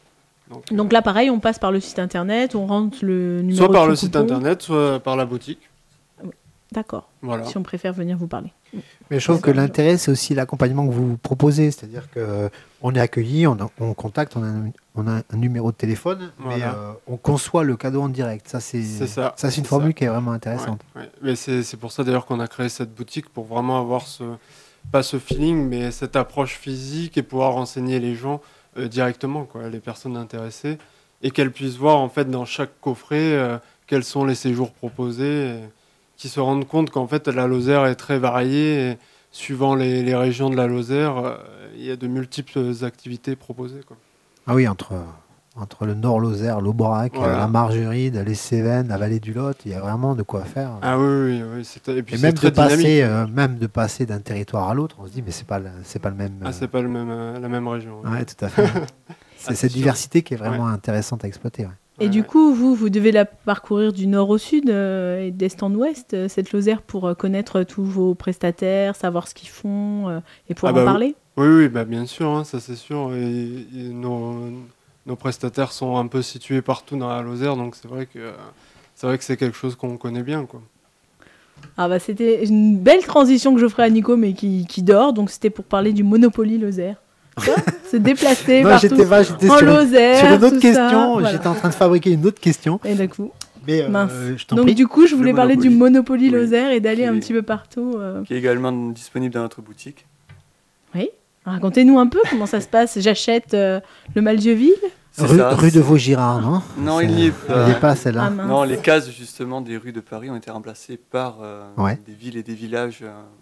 Donc là pareil, on passe par le site internet, on rentre le numéro soit par de le site internet, soit par la boutique. D'accord. Voilà. Si on préfère venir vous parler. Mais je trouve que l'intérêt, c'est aussi l'accompagnement que vous proposez. C'est-à-dire qu'on est accueilli, on contacte, on a un numéro de téléphone, mais on conçoit le cadeau en direct. Ça, c'est une formule qui est vraiment intéressante. Ouais. Mais c'est pour ça d'ailleurs qu'on a créé cette boutique, pour vraiment avoir pas ce feeling, mais cette approche physique et pouvoir renseigner les gens directement, quoi, les personnes intéressées, et qu'elles puissent voir en fait dans chaque coffret quels sont les séjours proposés. Qui se rendent compte qu'en fait la Lozère est très variée et suivant les régions de la Lozère, il y a de multiples activités proposées, quoi. Ah oui, entre le Nord Lozère, l'Aubrac, la Margeride, les Cévennes, la vallée du Lot, il y a vraiment de quoi faire. Ah oui. Et puis même très dynamique. Même de passer d'un territoire à l'autre, on se dit mais c'est pas le même. C'est pas la même région. Ouais, tout à fait. C'est cette diversité qui est vraiment intéressante à exploiter. Ouais. Et du coup, vous devez la parcourir du nord au sud et d'est en ouest, cette Lozère, pour connaître tous vos prestataires, savoir ce qu'ils font et pouvoir en parler. Oui, bien sûr, hein, ça c'est sûr. Et nos prestataires sont un peu situés partout dans la Lozère, donc c'est vrai que c'est quelque chose qu'on connaît bien, quoi. Ah bah c'était une belle transition que je ferai à Nico, mais qui dort. Donc c'était pour parler du Monopoly Lozère. Se déplacer partout en Lozère. Sur une autre question, voilà. J'étais en train de fabriquer une autre question. Et d'un coup, mais mince. Donc du coup, je voulais parler du Monopoly Lozère et d'aller un petit peu partout. Qui est également disponible dans notre boutique. Oui. Racontez-nous un peu comment ça se passe. J'achète le Malzieu-Ville. Rue de Vaugirard, non? Non, il n'y est pas. Il n'y est pas celle-là. Non, les cases justement des rues de Paris ont été remplacées par des villes et des villages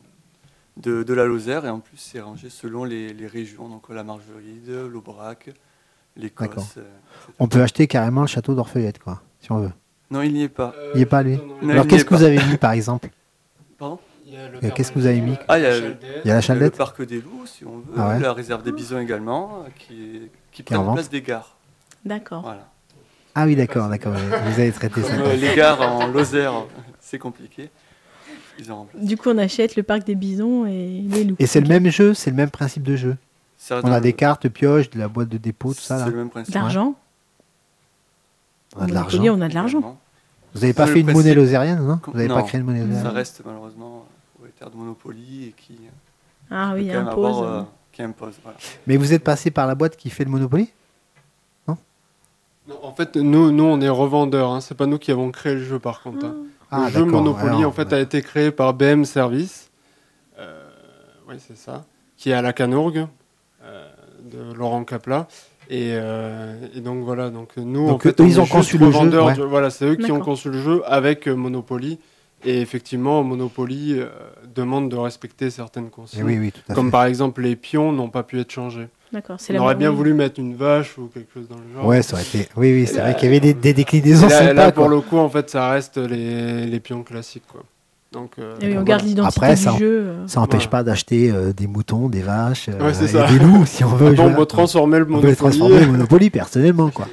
de la Lozère, et en plus c'est rangé selon les régions, donc la Margeride, l'Aubrac, l'Écosse. On peut acheter carrément le château d'Orfeuillette, quoi, si on veut. Non, il n'y est pas. Il n'y est pas, lui. Non, alors qu'est-ce que vous avez mis, par exemple? Pardon? Qu'est-ce que vous avez mis? Il y a la Chaldette, le parc des Loups, si on veut, la réserve des Bisons également, qui prend la place des gares. D'accord. Voilà. Ah oui, d'accord. Vous avez traité ça. Les gares en Lozère, c'est compliqué. Du coup, on achète le parc des Bisons et les loups. Et c'est le même jeu, c'est le même principe de jeu. On a des cartes, pioches, de la boîte de dépôt, tout ça là. C'est le même principe. D'argent. On a de l'argent. On a de l'argent. Vous n'avez pas fait une monnaie lozérienne, non? Vous n'avez pas créé une monnaie lozérienne? Ça reste malheureusement au terre de Monopoly et qui impose. Voilà. Mais vous êtes passé par la boîte qui fait le Monopoly? Non, en fait, nous on est revendeurs. Hein. C'est pas nous qui avons créé le jeu, par contre. Le jeu Monopoly a été créé par BM Service. Oui, c'est ça. Qui est à la Canourgue, de Laurent Capla. Et donc voilà, nous en fait, ils ont conçu le jeu. Voilà, c'est eux qui ont conçu le jeu avec Monopoly. Et effectivement, Monopoly demande de respecter certaines consignes. Oui, tout à comme fait. par exemple, les pions n'ont pas pu être changés. D'accord. On aurait bien voulu mettre une vache ou quelque chose dans le genre. Ouais, ça aurait été. Oui, c'est vrai qu'il y avait des déclinaisons sympas. Là, pour le coup, en fait, ça reste les pions classiques, quoi. Donc, on garde l'identité du jeu. Ça n'empêche pas d'acheter des moutons, des vaches, et des loups, si on veut. On peut transformer le Monopoly. Personnellement, quoi.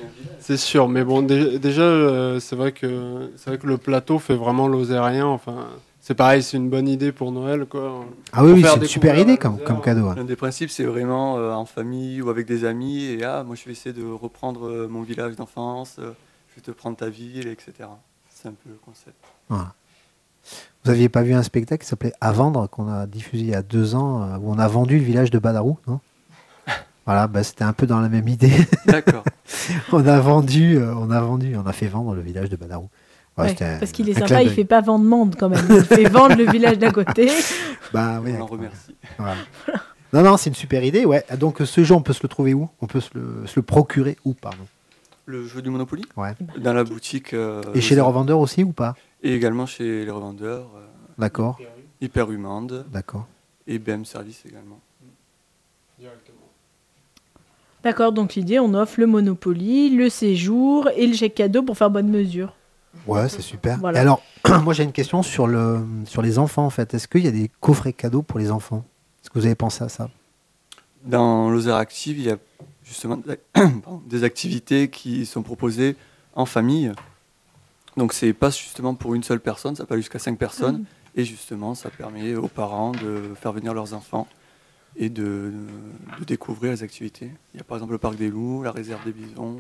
C'est sûr, mais bon, déjà, c'est vrai que le plateau fait vraiment lozérien. Enfin, c'est pareil, c'est une bonne idée pour Noël, quoi. Ah oui, c'est une super idée comme cadeau. L'un des principes, c'est vraiment en famille ou avec des amis. Et moi, je vais essayer de reprendre mon village d'enfance. Je vais te prendre ta ville, etc. C'est un peu le concept. Voilà. Vous n'aviez pas vu un spectacle qui s'appelait À vendre, qu'on a diffusé il y a 2 ans, où on a vendu le village de Badarou, non? Voilà, c'était un peu dans la même idée. D'accord. on a fait vendre le village de Badarou. Ouais, parce qu'il est sympa, il ne fait pas vendre quand même. Il fait vendre le village d'à côté. Oui, on en remercie. Voilà. Non, c'est une super idée. Ouais. Donc ce jeu, on peut se le trouver où? On peut se le procurer où, pardon? Le jeu du Monopoly? Ouais. Dans la boutique. Et chez les revendeurs aussi ou pas? Et également chez les revendeurs. D'accord. Hyperhumande. D'accord. Et BM Service également. Directement. D'accord, donc l'idée, on offre le Monopoly, le séjour et le chèque cadeau pour faire bonne mesure. Ouais, c'est super. Voilà. Et alors, moi j'ai une question sur les enfants en fait. Est-ce qu'il y a des coffrets cadeaux pour les enfants? Est-ce que vous avez pensé à ça? Dans Lozère Active, il y a justement des activités qui sont proposées en famille. Donc c'est pas justement pour une seule personne, ça peut aller jusqu'à 5 personnes. Et justement, ça permet aux parents de faire venir leurs enfants et de découvrir les activités. Il y a par exemple le Parc des Loups, la réserve des bisons,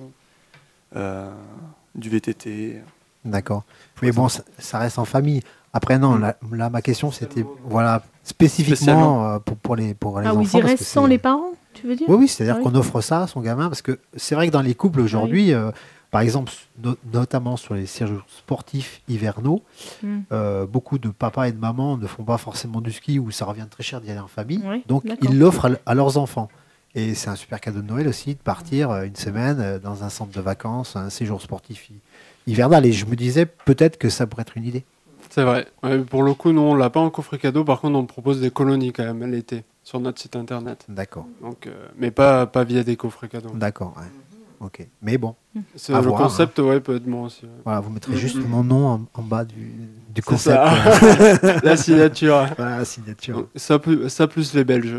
du VTT. D'accord. Mais bon, ça reste en famille. Après, non, là ma question, c'était spécifiquement pour les enfants. Ils y restent sans les parents, tu veux dire? Oui, c'est-à-dire qu'on offre ça à son gamin. Parce que c'est vrai que dans les couples aujourd'hui, par exemple, notamment sur les séjours sportifs hivernaux, beaucoup de papas et de mamans ne font pas forcément du ski ou ça revient très cher d'y aller en famille. Donc, ils l'offrent à leurs enfants. Et c'est un super cadeau de Noël aussi de partir une semaine dans un centre de vacances, un séjour sportif hivernal. Et je me disais peut-être que ça pourrait être une idée. C'est vrai. Ouais, pour le coup, nous, on l'a pas en coffret cadeau. Par contre, on propose des colonies quand même l'été sur notre site internet. D'accord. Donc, mais pas via des coffrets cadeaux. D'accord. Ouais. Ok. Mais bon. Le concept, peut être bon aussi. Ouais. Voilà, vous mettrez juste mon nom en bas du concept. La signature. Voilà, la signature. Ça plus les Belges.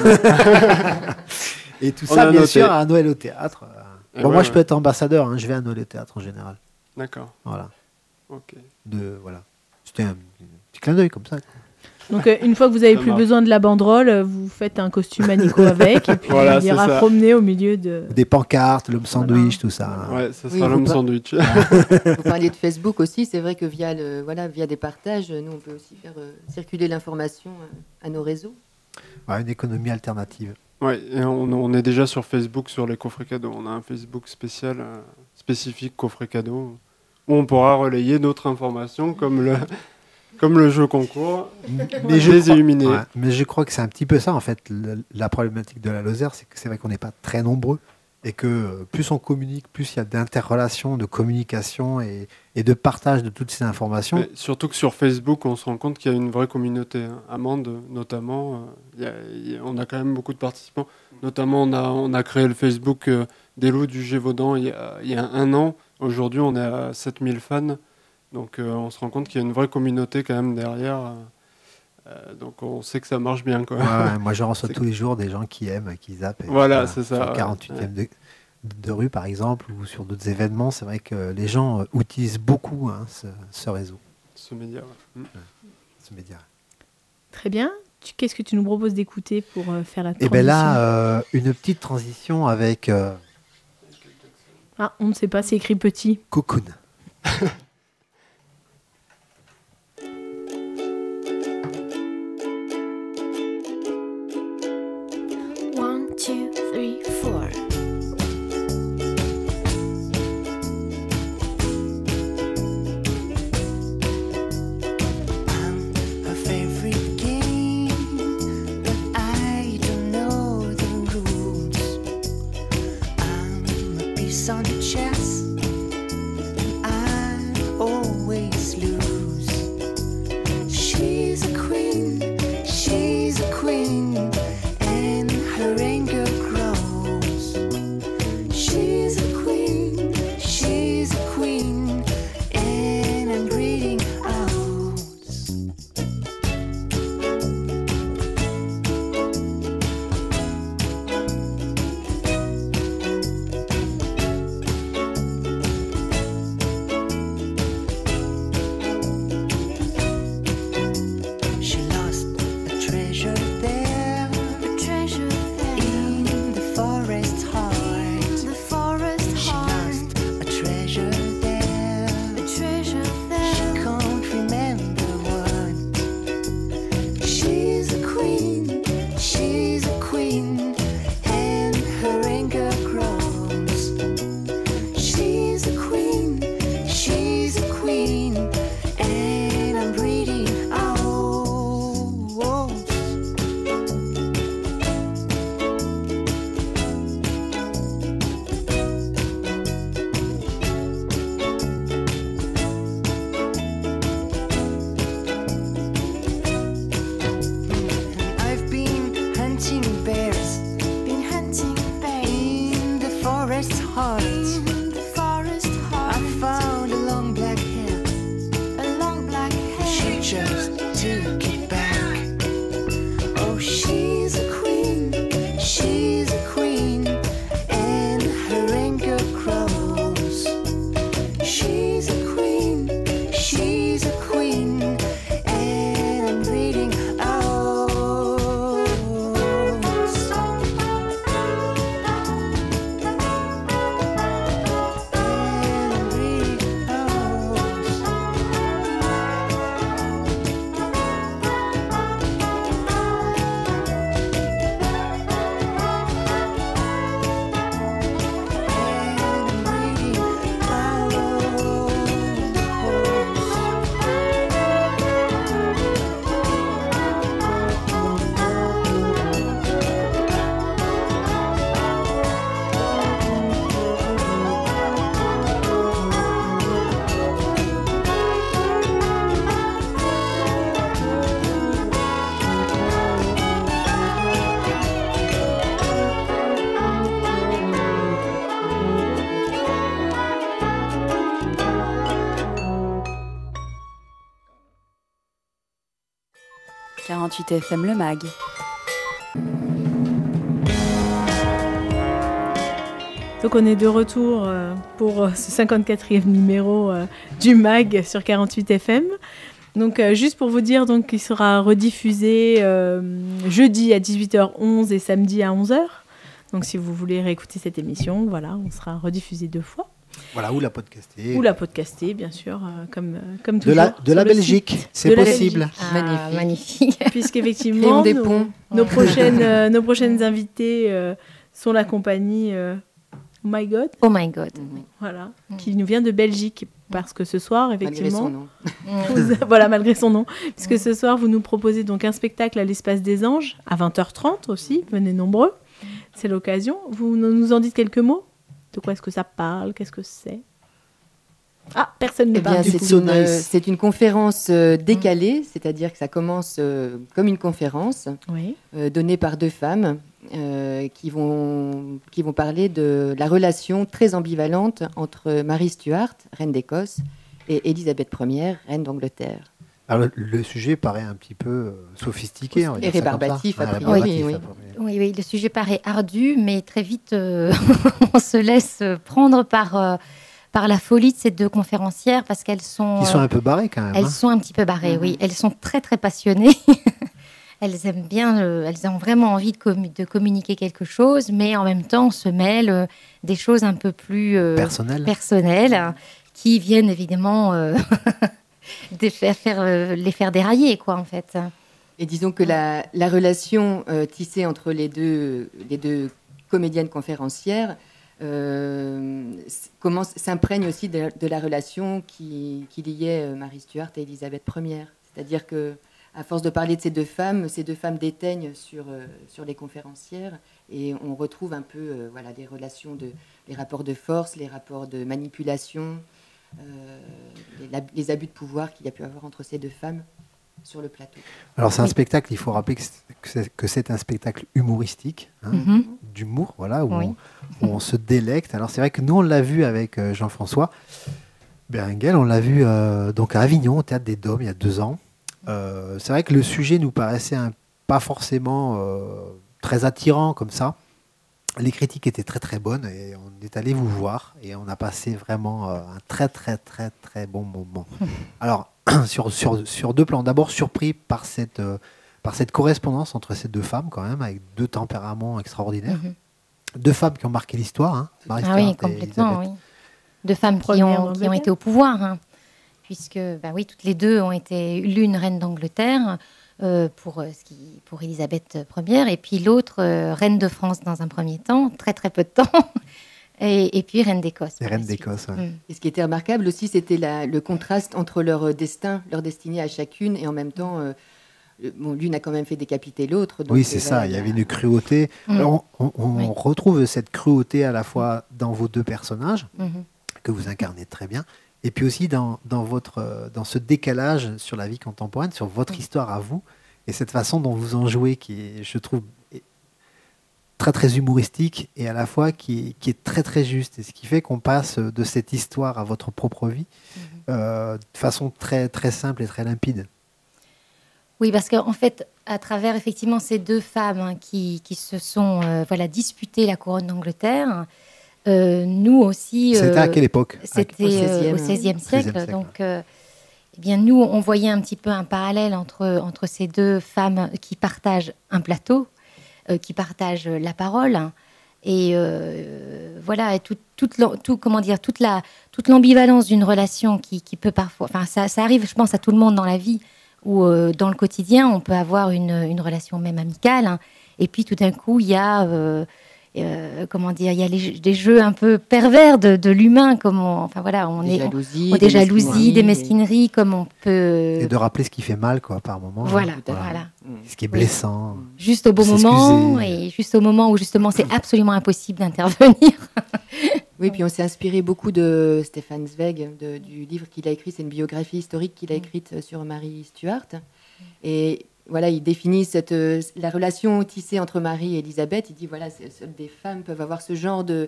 Et tout ça, bien sûr, à Noël au théâtre. Moi, je peux être ambassadeur. Hein, je vais à Noël au théâtre en général. D'accord. Voilà. Ok. Voilà. C'était un petit clin d'œil comme ça. Donc, une fois que vous avez plus besoin de la banderole, vous faites un costume à Nico avec, et puis il ira promener au milieu de... Des pancartes, l'homme sandwich, tout ça. Ouais, ça sera l'homme sandwich. Vous parliez de Facebook aussi, c'est vrai que via des partages, nous, on peut aussi faire circuler l'information à nos réseaux. Ouais, une économie alternative. Ouais, et on est déjà sur Facebook sur les coffrets cadeaux. On a un Facebook spécifique coffret cadeaux où on pourra relayer d'autres informations comme le jeu concours, mais je crois que c'est un petit peu ça en fait. La problématique de la Lozère, c'est que c'est vrai qu'on n'est pas très nombreux et que plus on communique, plus il y a d'interrelations, de communication et de partage de toutes ces informations. Mais surtout que sur Facebook, on se rend compte qu'il y a une vraie communauté. Amande, notamment, on a quand même beaucoup de participants. Notamment, on a créé le Facebook des loups du Gévaudan il y a 1 an. Aujourd'hui, on est à 7000 fans. Donc on se rend compte qu'il y a une vraie communauté quand même derrière. Donc on sait que ça marche bien. Quoi. Ouais, moi je reçois tous les jours des gens qui aiment, qui zappent. Voilà, c'est ça. Sur le 48e de rue par exemple, ou sur d'autres événements, c'est vrai que les gens utilisent beaucoup ce réseau. Ce média. Ce média. Très bien. Qu'est-ce que tu nous proposes d'écouter pour faire la transition? Et bien là, une petite transition avec... on ne sait pas, c'est écrit petit. Cocoon. On the chess, and I always lose. She's a queen, and her anger grows. 48 FM Le Mag. Donc on est de retour pour ce 54e numéro du MAG sur 48 FM. Donc juste pour vous dire donc, qu'il sera rediffusé jeudi à 18h11 et samedi à 11h. Donc si vous voulez réécouter cette émission, voilà, on sera rediffusé 2 fois. Voilà, ou la podcaster. Ou la podcaster, bien sûr, comme toujours. De la Belgique, c'est possible. Magnifique. Puisqu'effectivement, nos prochaines invités sont la compagnie Oh My God. Oh My God. Voilà, qui nous vient de Belgique. Parce que ce soir, effectivement... Malgré son nom. Voilà, malgré son nom. Puisque ce soir, vous nous proposez donc un spectacle à l'Espace des Anges, à 20h30 aussi. Venez nombreux. C'est l'occasion. Vous nous en dites quelques mots ? De quoi est-ce que ça parle ? Qu'est-ce que c'est ? Ah, personne ne parle du coup. C'est une conférence décalée, c'est-à-dire que ça commence comme une conférence donnée par 2 femmes qui vont parler de la relation très ambivalente entre Marie Stuart, reine d'Écosse, et Élisabeth Ier, reine d'Angleterre. Alors, le sujet paraît un petit peu sophistiqué. Et rébarbatif, a priori. Oui, le sujet paraît ardu, mais très vite, on se laisse prendre par la folie de ces 2 conférencières, parce qu'elles sont... Qui sont un peu barrées, quand même. Elles sont un petit peu barrées, oui. Elles sont très, très passionnées. Elles aiment bien, elles ont vraiment envie de communiquer quelque chose, mais en même temps, on se mêle des choses un peu plus personnelles qui viennent évidemment les faire dérailler, quoi, en fait. Et disons que la relation tissée entre les deux comédiennes conférencières s'imprègne aussi de la relation qui liait Marie Stuart et Élisabeth Ier. C'est-à-dire que à force de parler de ces 2 femmes déteignent sur les conférencières et on retrouve un peu les relations, les rapports de force, les rapports de manipulation, les abus de pouvoir qu'il y a pu avoir entre ces 2 femmes sur le plateau. Alors c'est un spectacle, il faut rappeler que c'est un spectacle humoristique, d'humour, voilà, où on se délecte. Alors c'est vrai que nous on l'a vu avec Jean-François Berenguel, on l'a vu donc à Avignon, au Théâtre des Dômes, il y a 2 ans. C'est vrai que le sujet nous paraissait pas forcément très attirant comme ça. Les critiques étaient très très bonnes et on est allé vous voir et on a passé vraiment un très très très très bon moment. Alors sur 2 plans, d'abord surpris par cette correspondance entre ces 2 femmes quand même, avec 2 tempéraments extraordinaires. 2 femmes qui ont marqué l'histoire, Marie Stuart oui, complètement, oui. 2 femmes qui ont été au pouvoir, puisque toutes les 2 ont été l'une reine d'Angleterre pour Élisabeth Ier, et puis l'autre reine de France dans un premier temps, très très peu de temps, et puis reine d'Écosse. Et reine d'Écosse, Et ce qui était remarquable aussi, c'était le contraste entre leur destinée à chacune, et en même temps, l'une a quand même fait décapiter l'autre. Oui, c'est ça, il y avait une cruauté. Alors, on retrouve cette cruauté à la fois dans vos 2 personnages, que vous incarnez très bien, et puis aussi dans ce décalage sur la vie contemporaine, sur votre histoire à vous, et cette façon dont vous en jouez, qui est, je trouve, très très humoristique, et à la fois qui est très très juste, et ce qui fait qu'on passe de cette histoire à votre propre vie de façon très très simple et très limpide. Oui, parce qu'en fait, à travers effectivement ces 2 femmes qui se sont disputées la couronne d'Angleterre, nous aussi... C'était à quelle époque ? C'était au XVIe siècle. Donc, nous, on voyait un petit peu un parallèle entre ces 2 femmes qui partagent un plateau, qui partagent la parole. Et et toute l'ambivalence d'une relation qui peut parfois... Enfin, ça arrive, je pense, à tout le monde dans la vie, où dans le quotidien, on peut avoir une relation même amicale. Et puis, tout d'un coup, il y a... il y a des jeux un peu pervers de l'humain, des jalousies, des mesquineries, comme on peut... Et de rappeler ce qui fait mal, quoi, par moment. Voilà. Ce qui est blessant. Juste au bon moment, et juste au moment où, justement, c'est absolument impossible d'intervenir. Oui, puis on s'est inspiré beaucoup de Stefan Zweig, du livre qu'il a écrit, c'est une biographie historique qu'il a écrite sur Marie Stuart. Et... Voilà, il définit la relation tissée entre Marie et Élisabeth. Il dit seules des femmes peuvent avoir ce genre de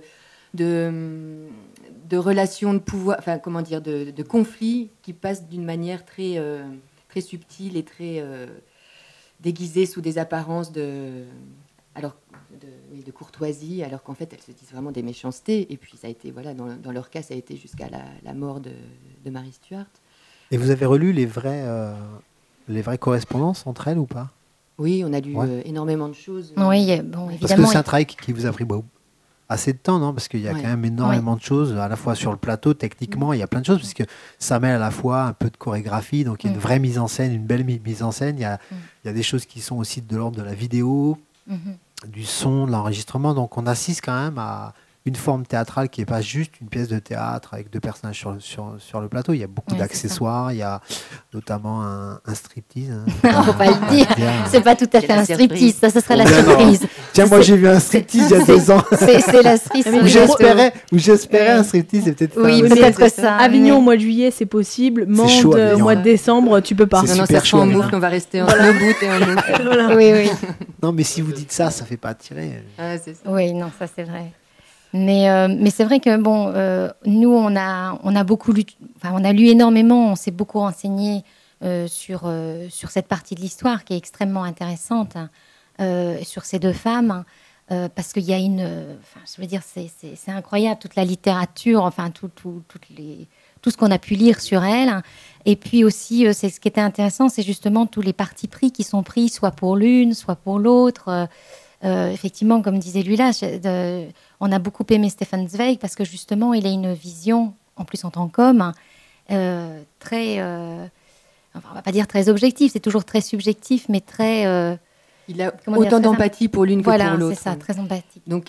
relation de pouvoir, de conflit qui passe d'une manière très très subtile et très déguisées sous des apparences de courtoisie, alors qu'en fait elles se disent vraiment des méchancetés. Et puis ça a été, voilà, dans leur cas, ça a été jusqu'à la mort de Marie Stuart. Et vous avez relu les vraies correspondances entre elles ou pas? Oui, on a lu énormément de choses. Oui, bon, évidemment. Parce que c'est un travail qui vous a pris assez de temps, non? Parce qu'il y a quand même énormément de choses, à la fois sur le plateau, techniquement, il y a plein de choses, parce que ça mêle à la fois un peu de chorégraphie, donc il y a une vraie mise en scène, une belle mise en scène. Il y a des choses qui sont aussi de l'ordre de la vidéo, du son, de l'enregistrement. Donc on assiste quand même à une forme théâtrale qui n'est pas juste une pièce de théâtre avec 2 personnages sur le plateau. Il y a beaucoup d'accessoires, il y a notamment un striptease. Non, faut pas le dire. C'est pas tout à fait un striptease, ça serait la surprise. Tiens, moi j'ai vu un striptease il y a 2 ans. C'est la striptease. Où j'espérais un striptease, c'est peut-être oui, peut-être ça. Avignon au mois de juillet, c'est possible. Mende au mois de décembre, tu peux pas. Non, ça sera en moufle, on va rester en snowboot et en moufle. Voilà. Oui. Non, mais si vous dites ça, ça fait pas attirer. Oui, non, ça c'est vrai. Mais c'est vrai que nous on a beaucoup lu, on a lu énormément, on s'est beaucoup renseigné sur cette partie de l'histoire qui est extrêmement intéressante, sur ces 2 femmes, parce qu'il y a je veux dire, c'est incroyable toute la littérature, tout ce qu'on a pu lire sur elles. Et puis aussi, c'est ce qui était intéressant, c'est justement tous les partis pris qui sont pris, soit pour l'une, soit pour l'autre. Effectivement, comme disait lui là, on a beaucoup aimé Stefan Zweig parce que justement, il a une vision, en plus en tant qu'homme, très, on va pas dire très objective, c'est toujours très subjectif, mais très. Il a autant d'empathie pour l'une que pour l'autre. Voilà, c'est ça, très empathique. Donc,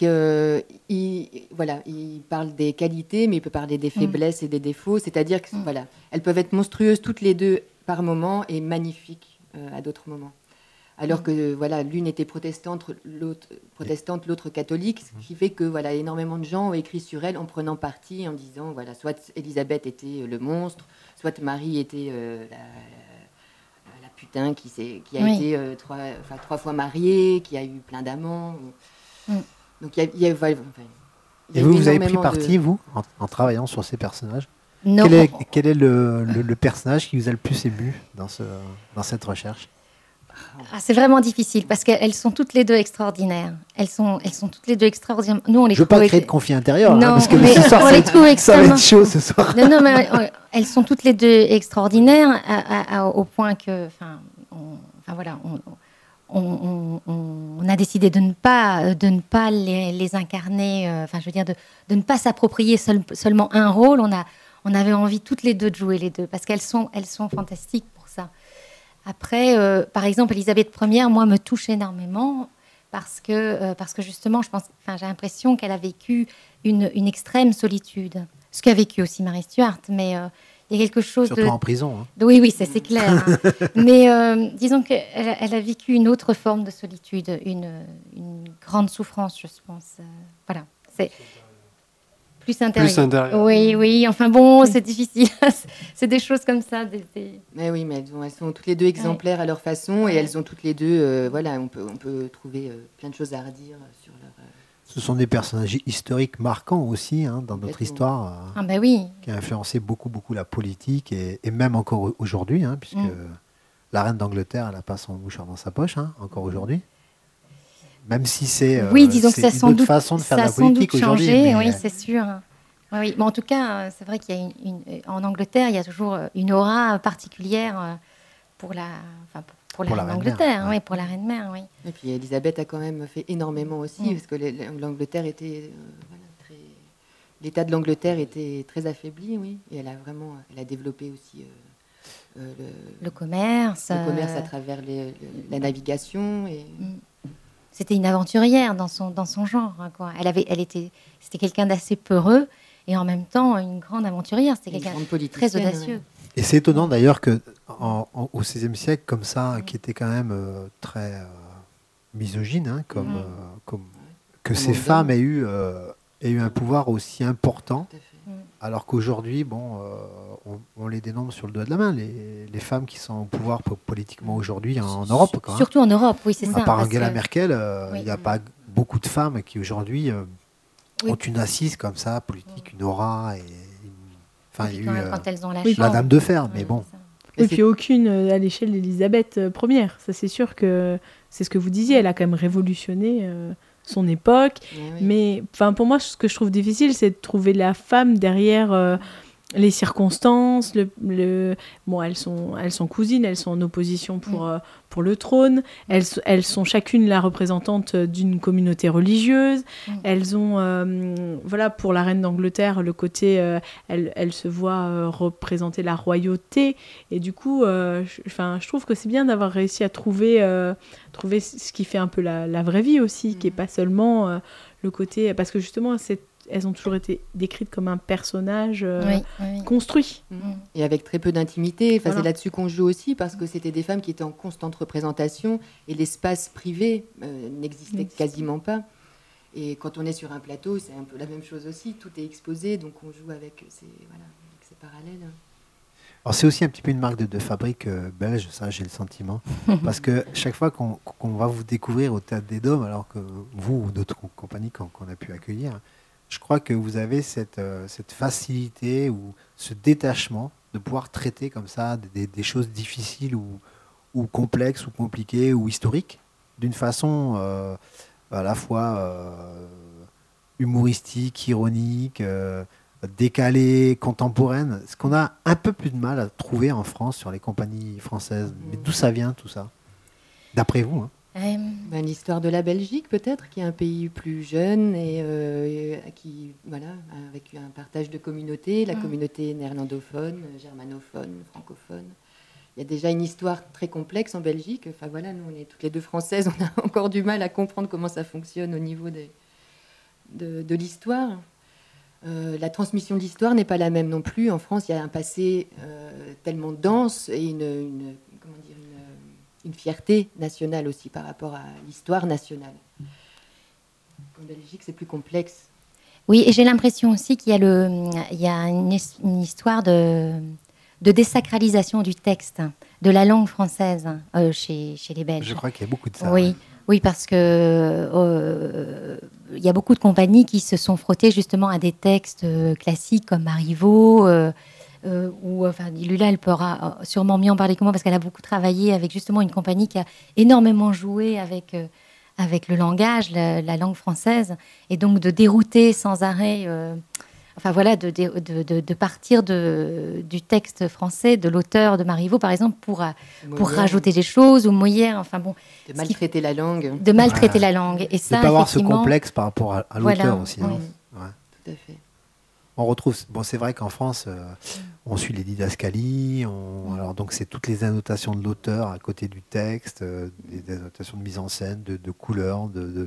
il parle des qualités, mais il peut parler des faiblesses et des défauts. C'est-à-dire que elles peuvent être monstrueuses toutes les 2 par moment et magnifiques à d'autres moments. Alors que l'une était protestante, l'autre catholique, ce qui fait que énormément de gens ont écrit sur elle en prenant parti, en disant soit Élisabeth était le monstre, soit Marie était la putain qui a été 3 fois mariée, qui a eu plein d'amants. Donc il y a et vous avez pris parti, vous, en travaillant sur ces personnages? Non. Quel est le personnage qui vous a le plus ému dans cette recherche? C'est vraiment difficile parce qu'elles sont toutes les 2 extraordinaires. Elles sont toutes les 2 extraordinaires. Nous, on les je veux pas créer de conflit intérieur, parce que mais on les trouve extrêmement. Ça va être chaud ce soir. Non, mais elles sont toutes les 2 extraordinaires au point que, on a décidé de ne pas les incarner. Je veux dire de ne pas s'approprier seulement un rôle. On avait envie toutes les 2 de jouer les 2 parce qu'elles sont fantastiques pour ça. Après, par exemple, Élisabeth Ier, moi, me touche énormément parce que justement, j'ai l'impression qu'elle a vécu une extrême solitude. Ce qu'a vécu aussi Marie Stuart, mais il y a quelque chose surtout en prison. Hein. Oui, c'est clair. Hein. Mais disons qu'elle a vécu une autre forme de solitude, une grande souffrance, je pense. Voilà, c'est... Plus intérieur. Oui. Enfin bon, c'est difficile. C'est des choses comme ça. Mais oui, mais elles sont toutes les 2 exemplaires à leur façon et elles ont toutes les 2. On peut trouver plein de choses à redire sur leur. Ce sont des personnages historiques marquants aussi dans notre histoire. Qui a influencé beaucoup la politique et même encore aujourd'hui, puisque la reine d'Angleterre, elle n'a pas son mouchoir dans sa poche, encore aujourd'hui. Même si c'est disons que ça une autre façon de faire de la politique aujourd'hui. Mais... Oui, c'est sûr. Oui. Mais en tout cas, c'est vrai qu'il y a en Angleterre, il y a toujours une aura particulière pour la reine d'Angleterre, pour la reine mère. Oui. Et puis Elisabeth a quand même fait énormément aussi, parce que l'Angleterre était l'état de l'Angleterre était très affaibli, oui. Et elle a développé aussi le commerce. Le commerce à travers la navigation et. C'était une aventurière dans son genre. C'était quelqu'un d'assez peureux et en même temps une grande aventurière. C'était quelqu'un de très audacieux. Et c'est étonnant d'ailleurs que au XVIe siècle, comme ça, qui était quand même très misogyne, que ces femmes aient eu un pouvoir aussi important. Alors qu'aujourd'hui, on les dénombre sur le doigt de la main, les femmes qui sont au pouvoir politiquement aujourd'hui en Europe. Surtout en Europe, oui, c'est ça. À part Angela Merkel, il n'y a pas beaucoup de femmes qui aujourd'hui ont une assise comme ça, politique, une aura. Il y a eu quand elles ont la la Dame de Fer, mais bon. Et puis aucune à l'échelle d'Élisabeth Ier. Ça, c'est sûr que c'est ce que vous disiez. Elle a quand même révolutionné son époque. Mais pour moi, ce que je trouve difficile, c'est de trouver la femme derrière les circonstances. Bon, elles sont cousines, elles sont en opposition pour le trône. Elles sont chacune la représentante d'une communauté religieuse. Elles ont, pour la reine d'Angleterre, le côté, elle se voit représenter la royauté. Et du coup, je trouve que c'est bien d'avoir réussi à trouver ce qui fait un peu la vraie vie aussi, qui n'est pas seulement le côté... Parce que justement, elles ont toujours été décrites comme un personnage construit. Et avec très peu d'intimité. C'est là-dessus qu'on joue aussi, parce que c'était des femmes qui étaient en constante représentation et l'espace privé n'existait quasiment pas. Et quand on est sur un plateau, c'est un peu la même chose aussi. Tout est exposé, donc on joue avec ces parallèles. Alors c'est aussi un petit peu une marque de fabrique belge, ça j'ai le sentiment. Parce que chaque fois qu'on va vous découvrir au Théâtre des Dômes, alors que vous ou d'autres compagnies qu'on a pu accueillir, je crois que vous avez cette facilité ou ce détachement de pouvoir traiter comme ça des choses difficiles ou complexes ou compliquées ou historiques d'une façon à la fois humoristique, ironique, décalée, contemporaine. Ce qu'on a un peu plus de mal à trouver en France sur les compagnies françaises. Mais d'où ça vient tout ça? D'après vous, hein? L'histoire de la Belgique, peut-être, qui est un pays plus jeune et qui, avec un partage de communautés, la communauté néerlandophone, germanophone, francophone. Il y a déjà une histoire très complexe en Belgique. Nous, on est toutes les deux françaises, on a encore du mal à comprendre comment ça fonctionne au niveau de l'histoire. La transmission de l'histoire n'est pas la même non plus. En France, il y a un passé tellement dense et une fierté nationale aussi par rapport à l'histoire nationale. En Belgique, c'est plus complexe. Oui, et j'ai l'impression aussi qu'il y a une histoire de désacralisation du texte, de la langue française chez les Belges. Je crois qu'il y a beaucoup de ça. Oui, parce que il y a beaucoup de compagnies qui se sont frottées justement à des textes classiques comme Marivaux, Lula, elle pourra sûrement mieux en parler que moi parce qu'elle a beaucoup travaillé avec justement une compagnie qui a énormément joué avec le langage, la langue française, et donc de dérouter sans arrêt, de partir du texte français, de l'auteur de Marivaux par exemple, pour rajouter des choses, ou Molière, de maltraiter la langue. De maltraiter la langue. Et ça, de ne pas avoir ce complexe par rapport à l'auteur aussi. Oui. Tout à fait. On retrouve, c'est vrai qu'en France, on suit les didascalies, alors donc c'est toutes les annotations de l'auteur à côté du texte, des annotations de mise en scène, de couleurs, de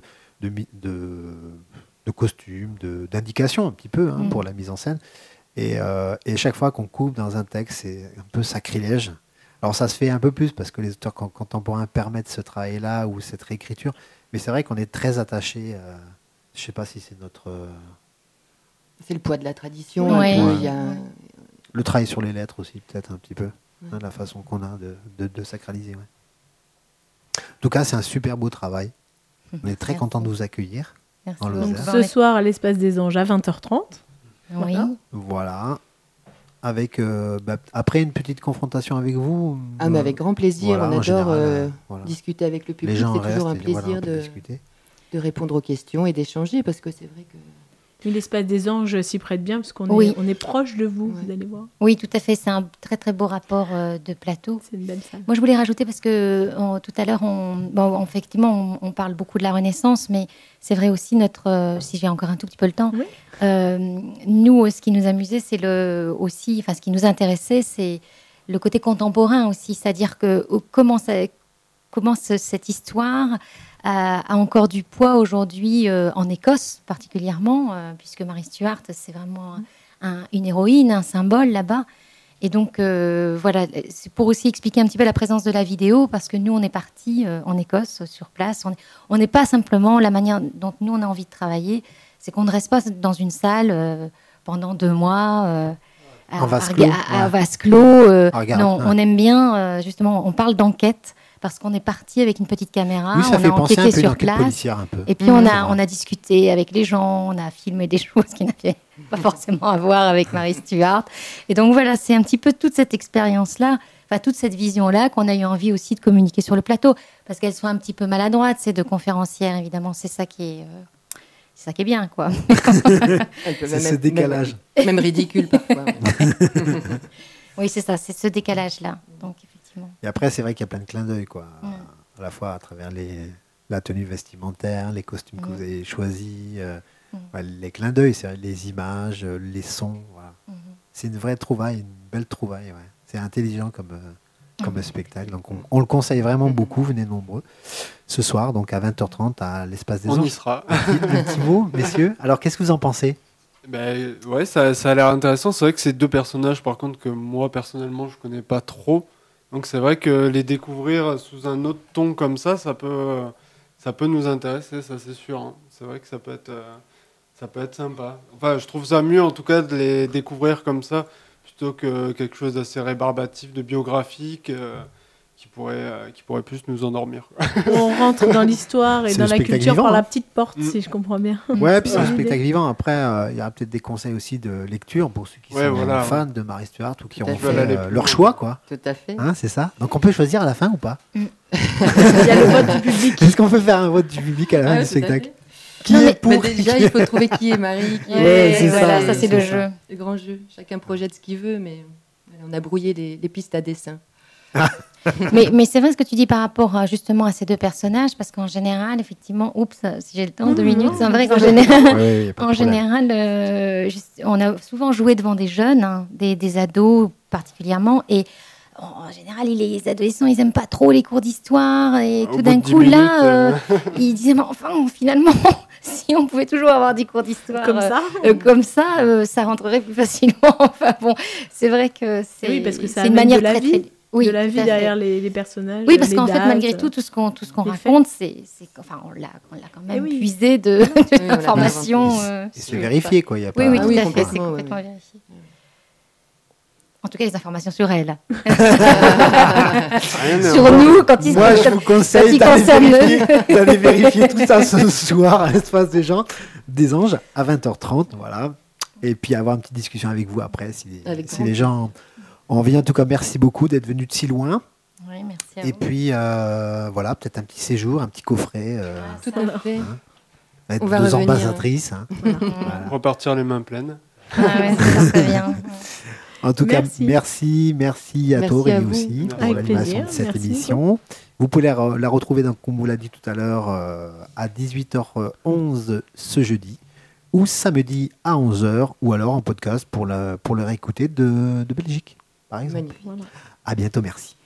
costumes, d'indications un petit peu pour la mise en scène. Et chaque fois qu'on coupe dans un texte, c'est un peu sacrilège. Alors ça se fait un peu plus parce que les auteurs contemporains permettent ce travail-là ou cette réécriture, mais c'est vrai qu'on est très attaché. Je ne sais pas si c'est notre... C'est le poids de la tradition. Oui. Le travail sur les lettres aussi, peut-être un petit peu. La façon qu'on a de sacraliser. Ouais. En tout cas, c'est un super beau travail. On est très content de vous accueillir. Merci. En Lozère. Donc, ce soir à l'Espace des Anges à 20h30. Oui. Voilà. Avec, après une petite confrontation avec vous. Mais avec grand plaisir. Voilà, on adore général, discuter avec le public. Les gens c'est toujours un restent, plaisir de répondre aux questions et d'échanger parce que c'est vrai que... Oui, l'Espace des Anges s'y prête bien parce qu'on est proche de vous, vous allez voir. Oui, tout à fait. C'est un très très beau rapport de plateau. C'est une belle salle. Moi, je voulais rajouter parce que tout à l'heure, effectivement, on parle beaucoup de la Renaissance, mais c'est vrai aussi si j'ai encore un tout petit peu le temps, nous, ce qui nous amusait, ce qui nous intéressait, c'est le côté contemporain aussi, c'est-à-dire que comment cette histoire a encore du poids aujourd'hui en Écosse particulièrement, puisque Mary Stuart, c'est vraiment une héroïne, un symbole là-bas. Et donc, c'est pour aussi expliquer un petit peu la présence de la vidéo, parce que nous, on est partis en Écosse, sur place. On n'est pas simplement la manière dont nous, on a envie de travailler, c'est qu'on ne reste pas dans une salle pendant 2 mois à vase clos. Non, on aime bien, justement, on parle d'enquête, parce qu'on est parti avec une petite caméra, ça on fait a penser enquêté un peu sur l'enquête place, policière un peu. et puis on a discuté avec les gens, on a filmé des choses qui n'avaient pas forcément à voir avec Mary Stuart. Et donc voilà, c'est un petit peu toute cette expérience-là Enfin, toute cette vision-là qu'on a eu envie aussi de communiquer sur le plateau, parce qu'elles sont un petit peu maladroites, ces deux conférencières, évidemment. C'est ça qui est bien, quoi. C'est ce décalage. Même ridicule, parfois. Oui, c'est ça, c'est ce décalage-là. Donc, effectivement. Et après, c'est vrai qu'il y a plein de clins d'œil, quoi. À la fois à travers la tenue vestimentaire, les costumes que vous avez choisis, les clins d'œil, c'est vrai, les images, les sons. Voilà. C'est une vraie trouvaille, une belle trouvaille. Ouais. C'est intelligent comme spectacle. Donc, on le conseille vraiment beaucoup. Venez nombreux. Ce soir, donc à 20h30, à l'Espace des Anges. On y sera. Un petit mot, messieurs. Alors, qu'est-ce que vous en pensez ? Ouais, ça a l'air intéressant. C'est vrai que c'est deux personnages, par contre, que moi, personnellement, je connais pas trop. Donc, c'est vrai que les découvrir sous un autre ton comme ça peut nous intéresser, ça, c'est sûr. Hein. C'est vrai que ça peut être sympa. Enfin, je trouve ça mieux, en tout cas, de les découvrir comme ça, plutôt que quelque chose d'assez rébarbatif, de biographique, qui pourrait plus nous endormir. On rentre dans l'histoire et dans la culture vivant, par la petite porte, si je comprends bien. Ouais, puis c'est un spectacle vivant. Après, il y aura peut-être des conseils aussi de lecture pour ceux qui sont fans de Marie Stuart ou qui ont fait leur choix, quoi. Tout à fait. Hein, c'est ça. Donc on peut choisir à la fin ou pas ? Il y a le vote du public. Est-ce qu'on peut faire un vote du public à la fin du spectacle ? Qui est pour déjà, il faut trouver qui est Marie. Ça, c'est le jeu. Le grand jeu. Chacun projette ce qu'il veut, mais on a brouillé les pistes à dessin. mais c'est vrai ce que tu dis par rapport justement à ces deux personnages, parce qu'en général, effectivement, si j'ai le temps, 2 minutes, c'est vrai qu'en général, on a souvent joué devant des jeunes, des ados particulièrement, et en général, les adolescents, ils n'aiment pas trop les cours d'histoire, et tout d'un coup, là, ils disaient, mais enfin, finalement, si on pouvait toujours avoir des cours d'histoire comme ça, ça rentrerait plus facilement. Enfin bon, c'est vrai que c'est une manière très de la vie derrière les personnages. Oui, parce qu'en fait, malgré tout ce qu'on raconte, on l'a quand même puisé de l'information. Et c'est vérifié, quoi. Il y a pas... Oui, tout à fait, c'est complètement vérifié. En tout cas, les informations sur elle. Sur nous, quand ils Moi, je vous conseille d'aller vérifier tout ça ce soir à l'Espace des Anges à 20h30. Voilà. Et puis avoir une petite discussion avec vous après, si les gens ont envie. En tout cas, merci beaucoup d'être venus de si loin. Oui, merci à vous. Et puis, voilà, peut-être un petit séjour, un petit coffret. Tout à fait. Être deux ambassadrices. Voilà. Repartir les mains pleines. Ah ouais, c'est très bien. En tout cas, merci à toi, Aurélie, aussi, pour l'animation de cette émission. Vous pouvez la retrouver, donc, comme vous l'a dit tout à l'heure, à 18h11 ce jeudi, ou samedi à 11h, ou alors en podcast pour le réécouter de Belgique, par exemple. Magnifique. À bientôt, merci.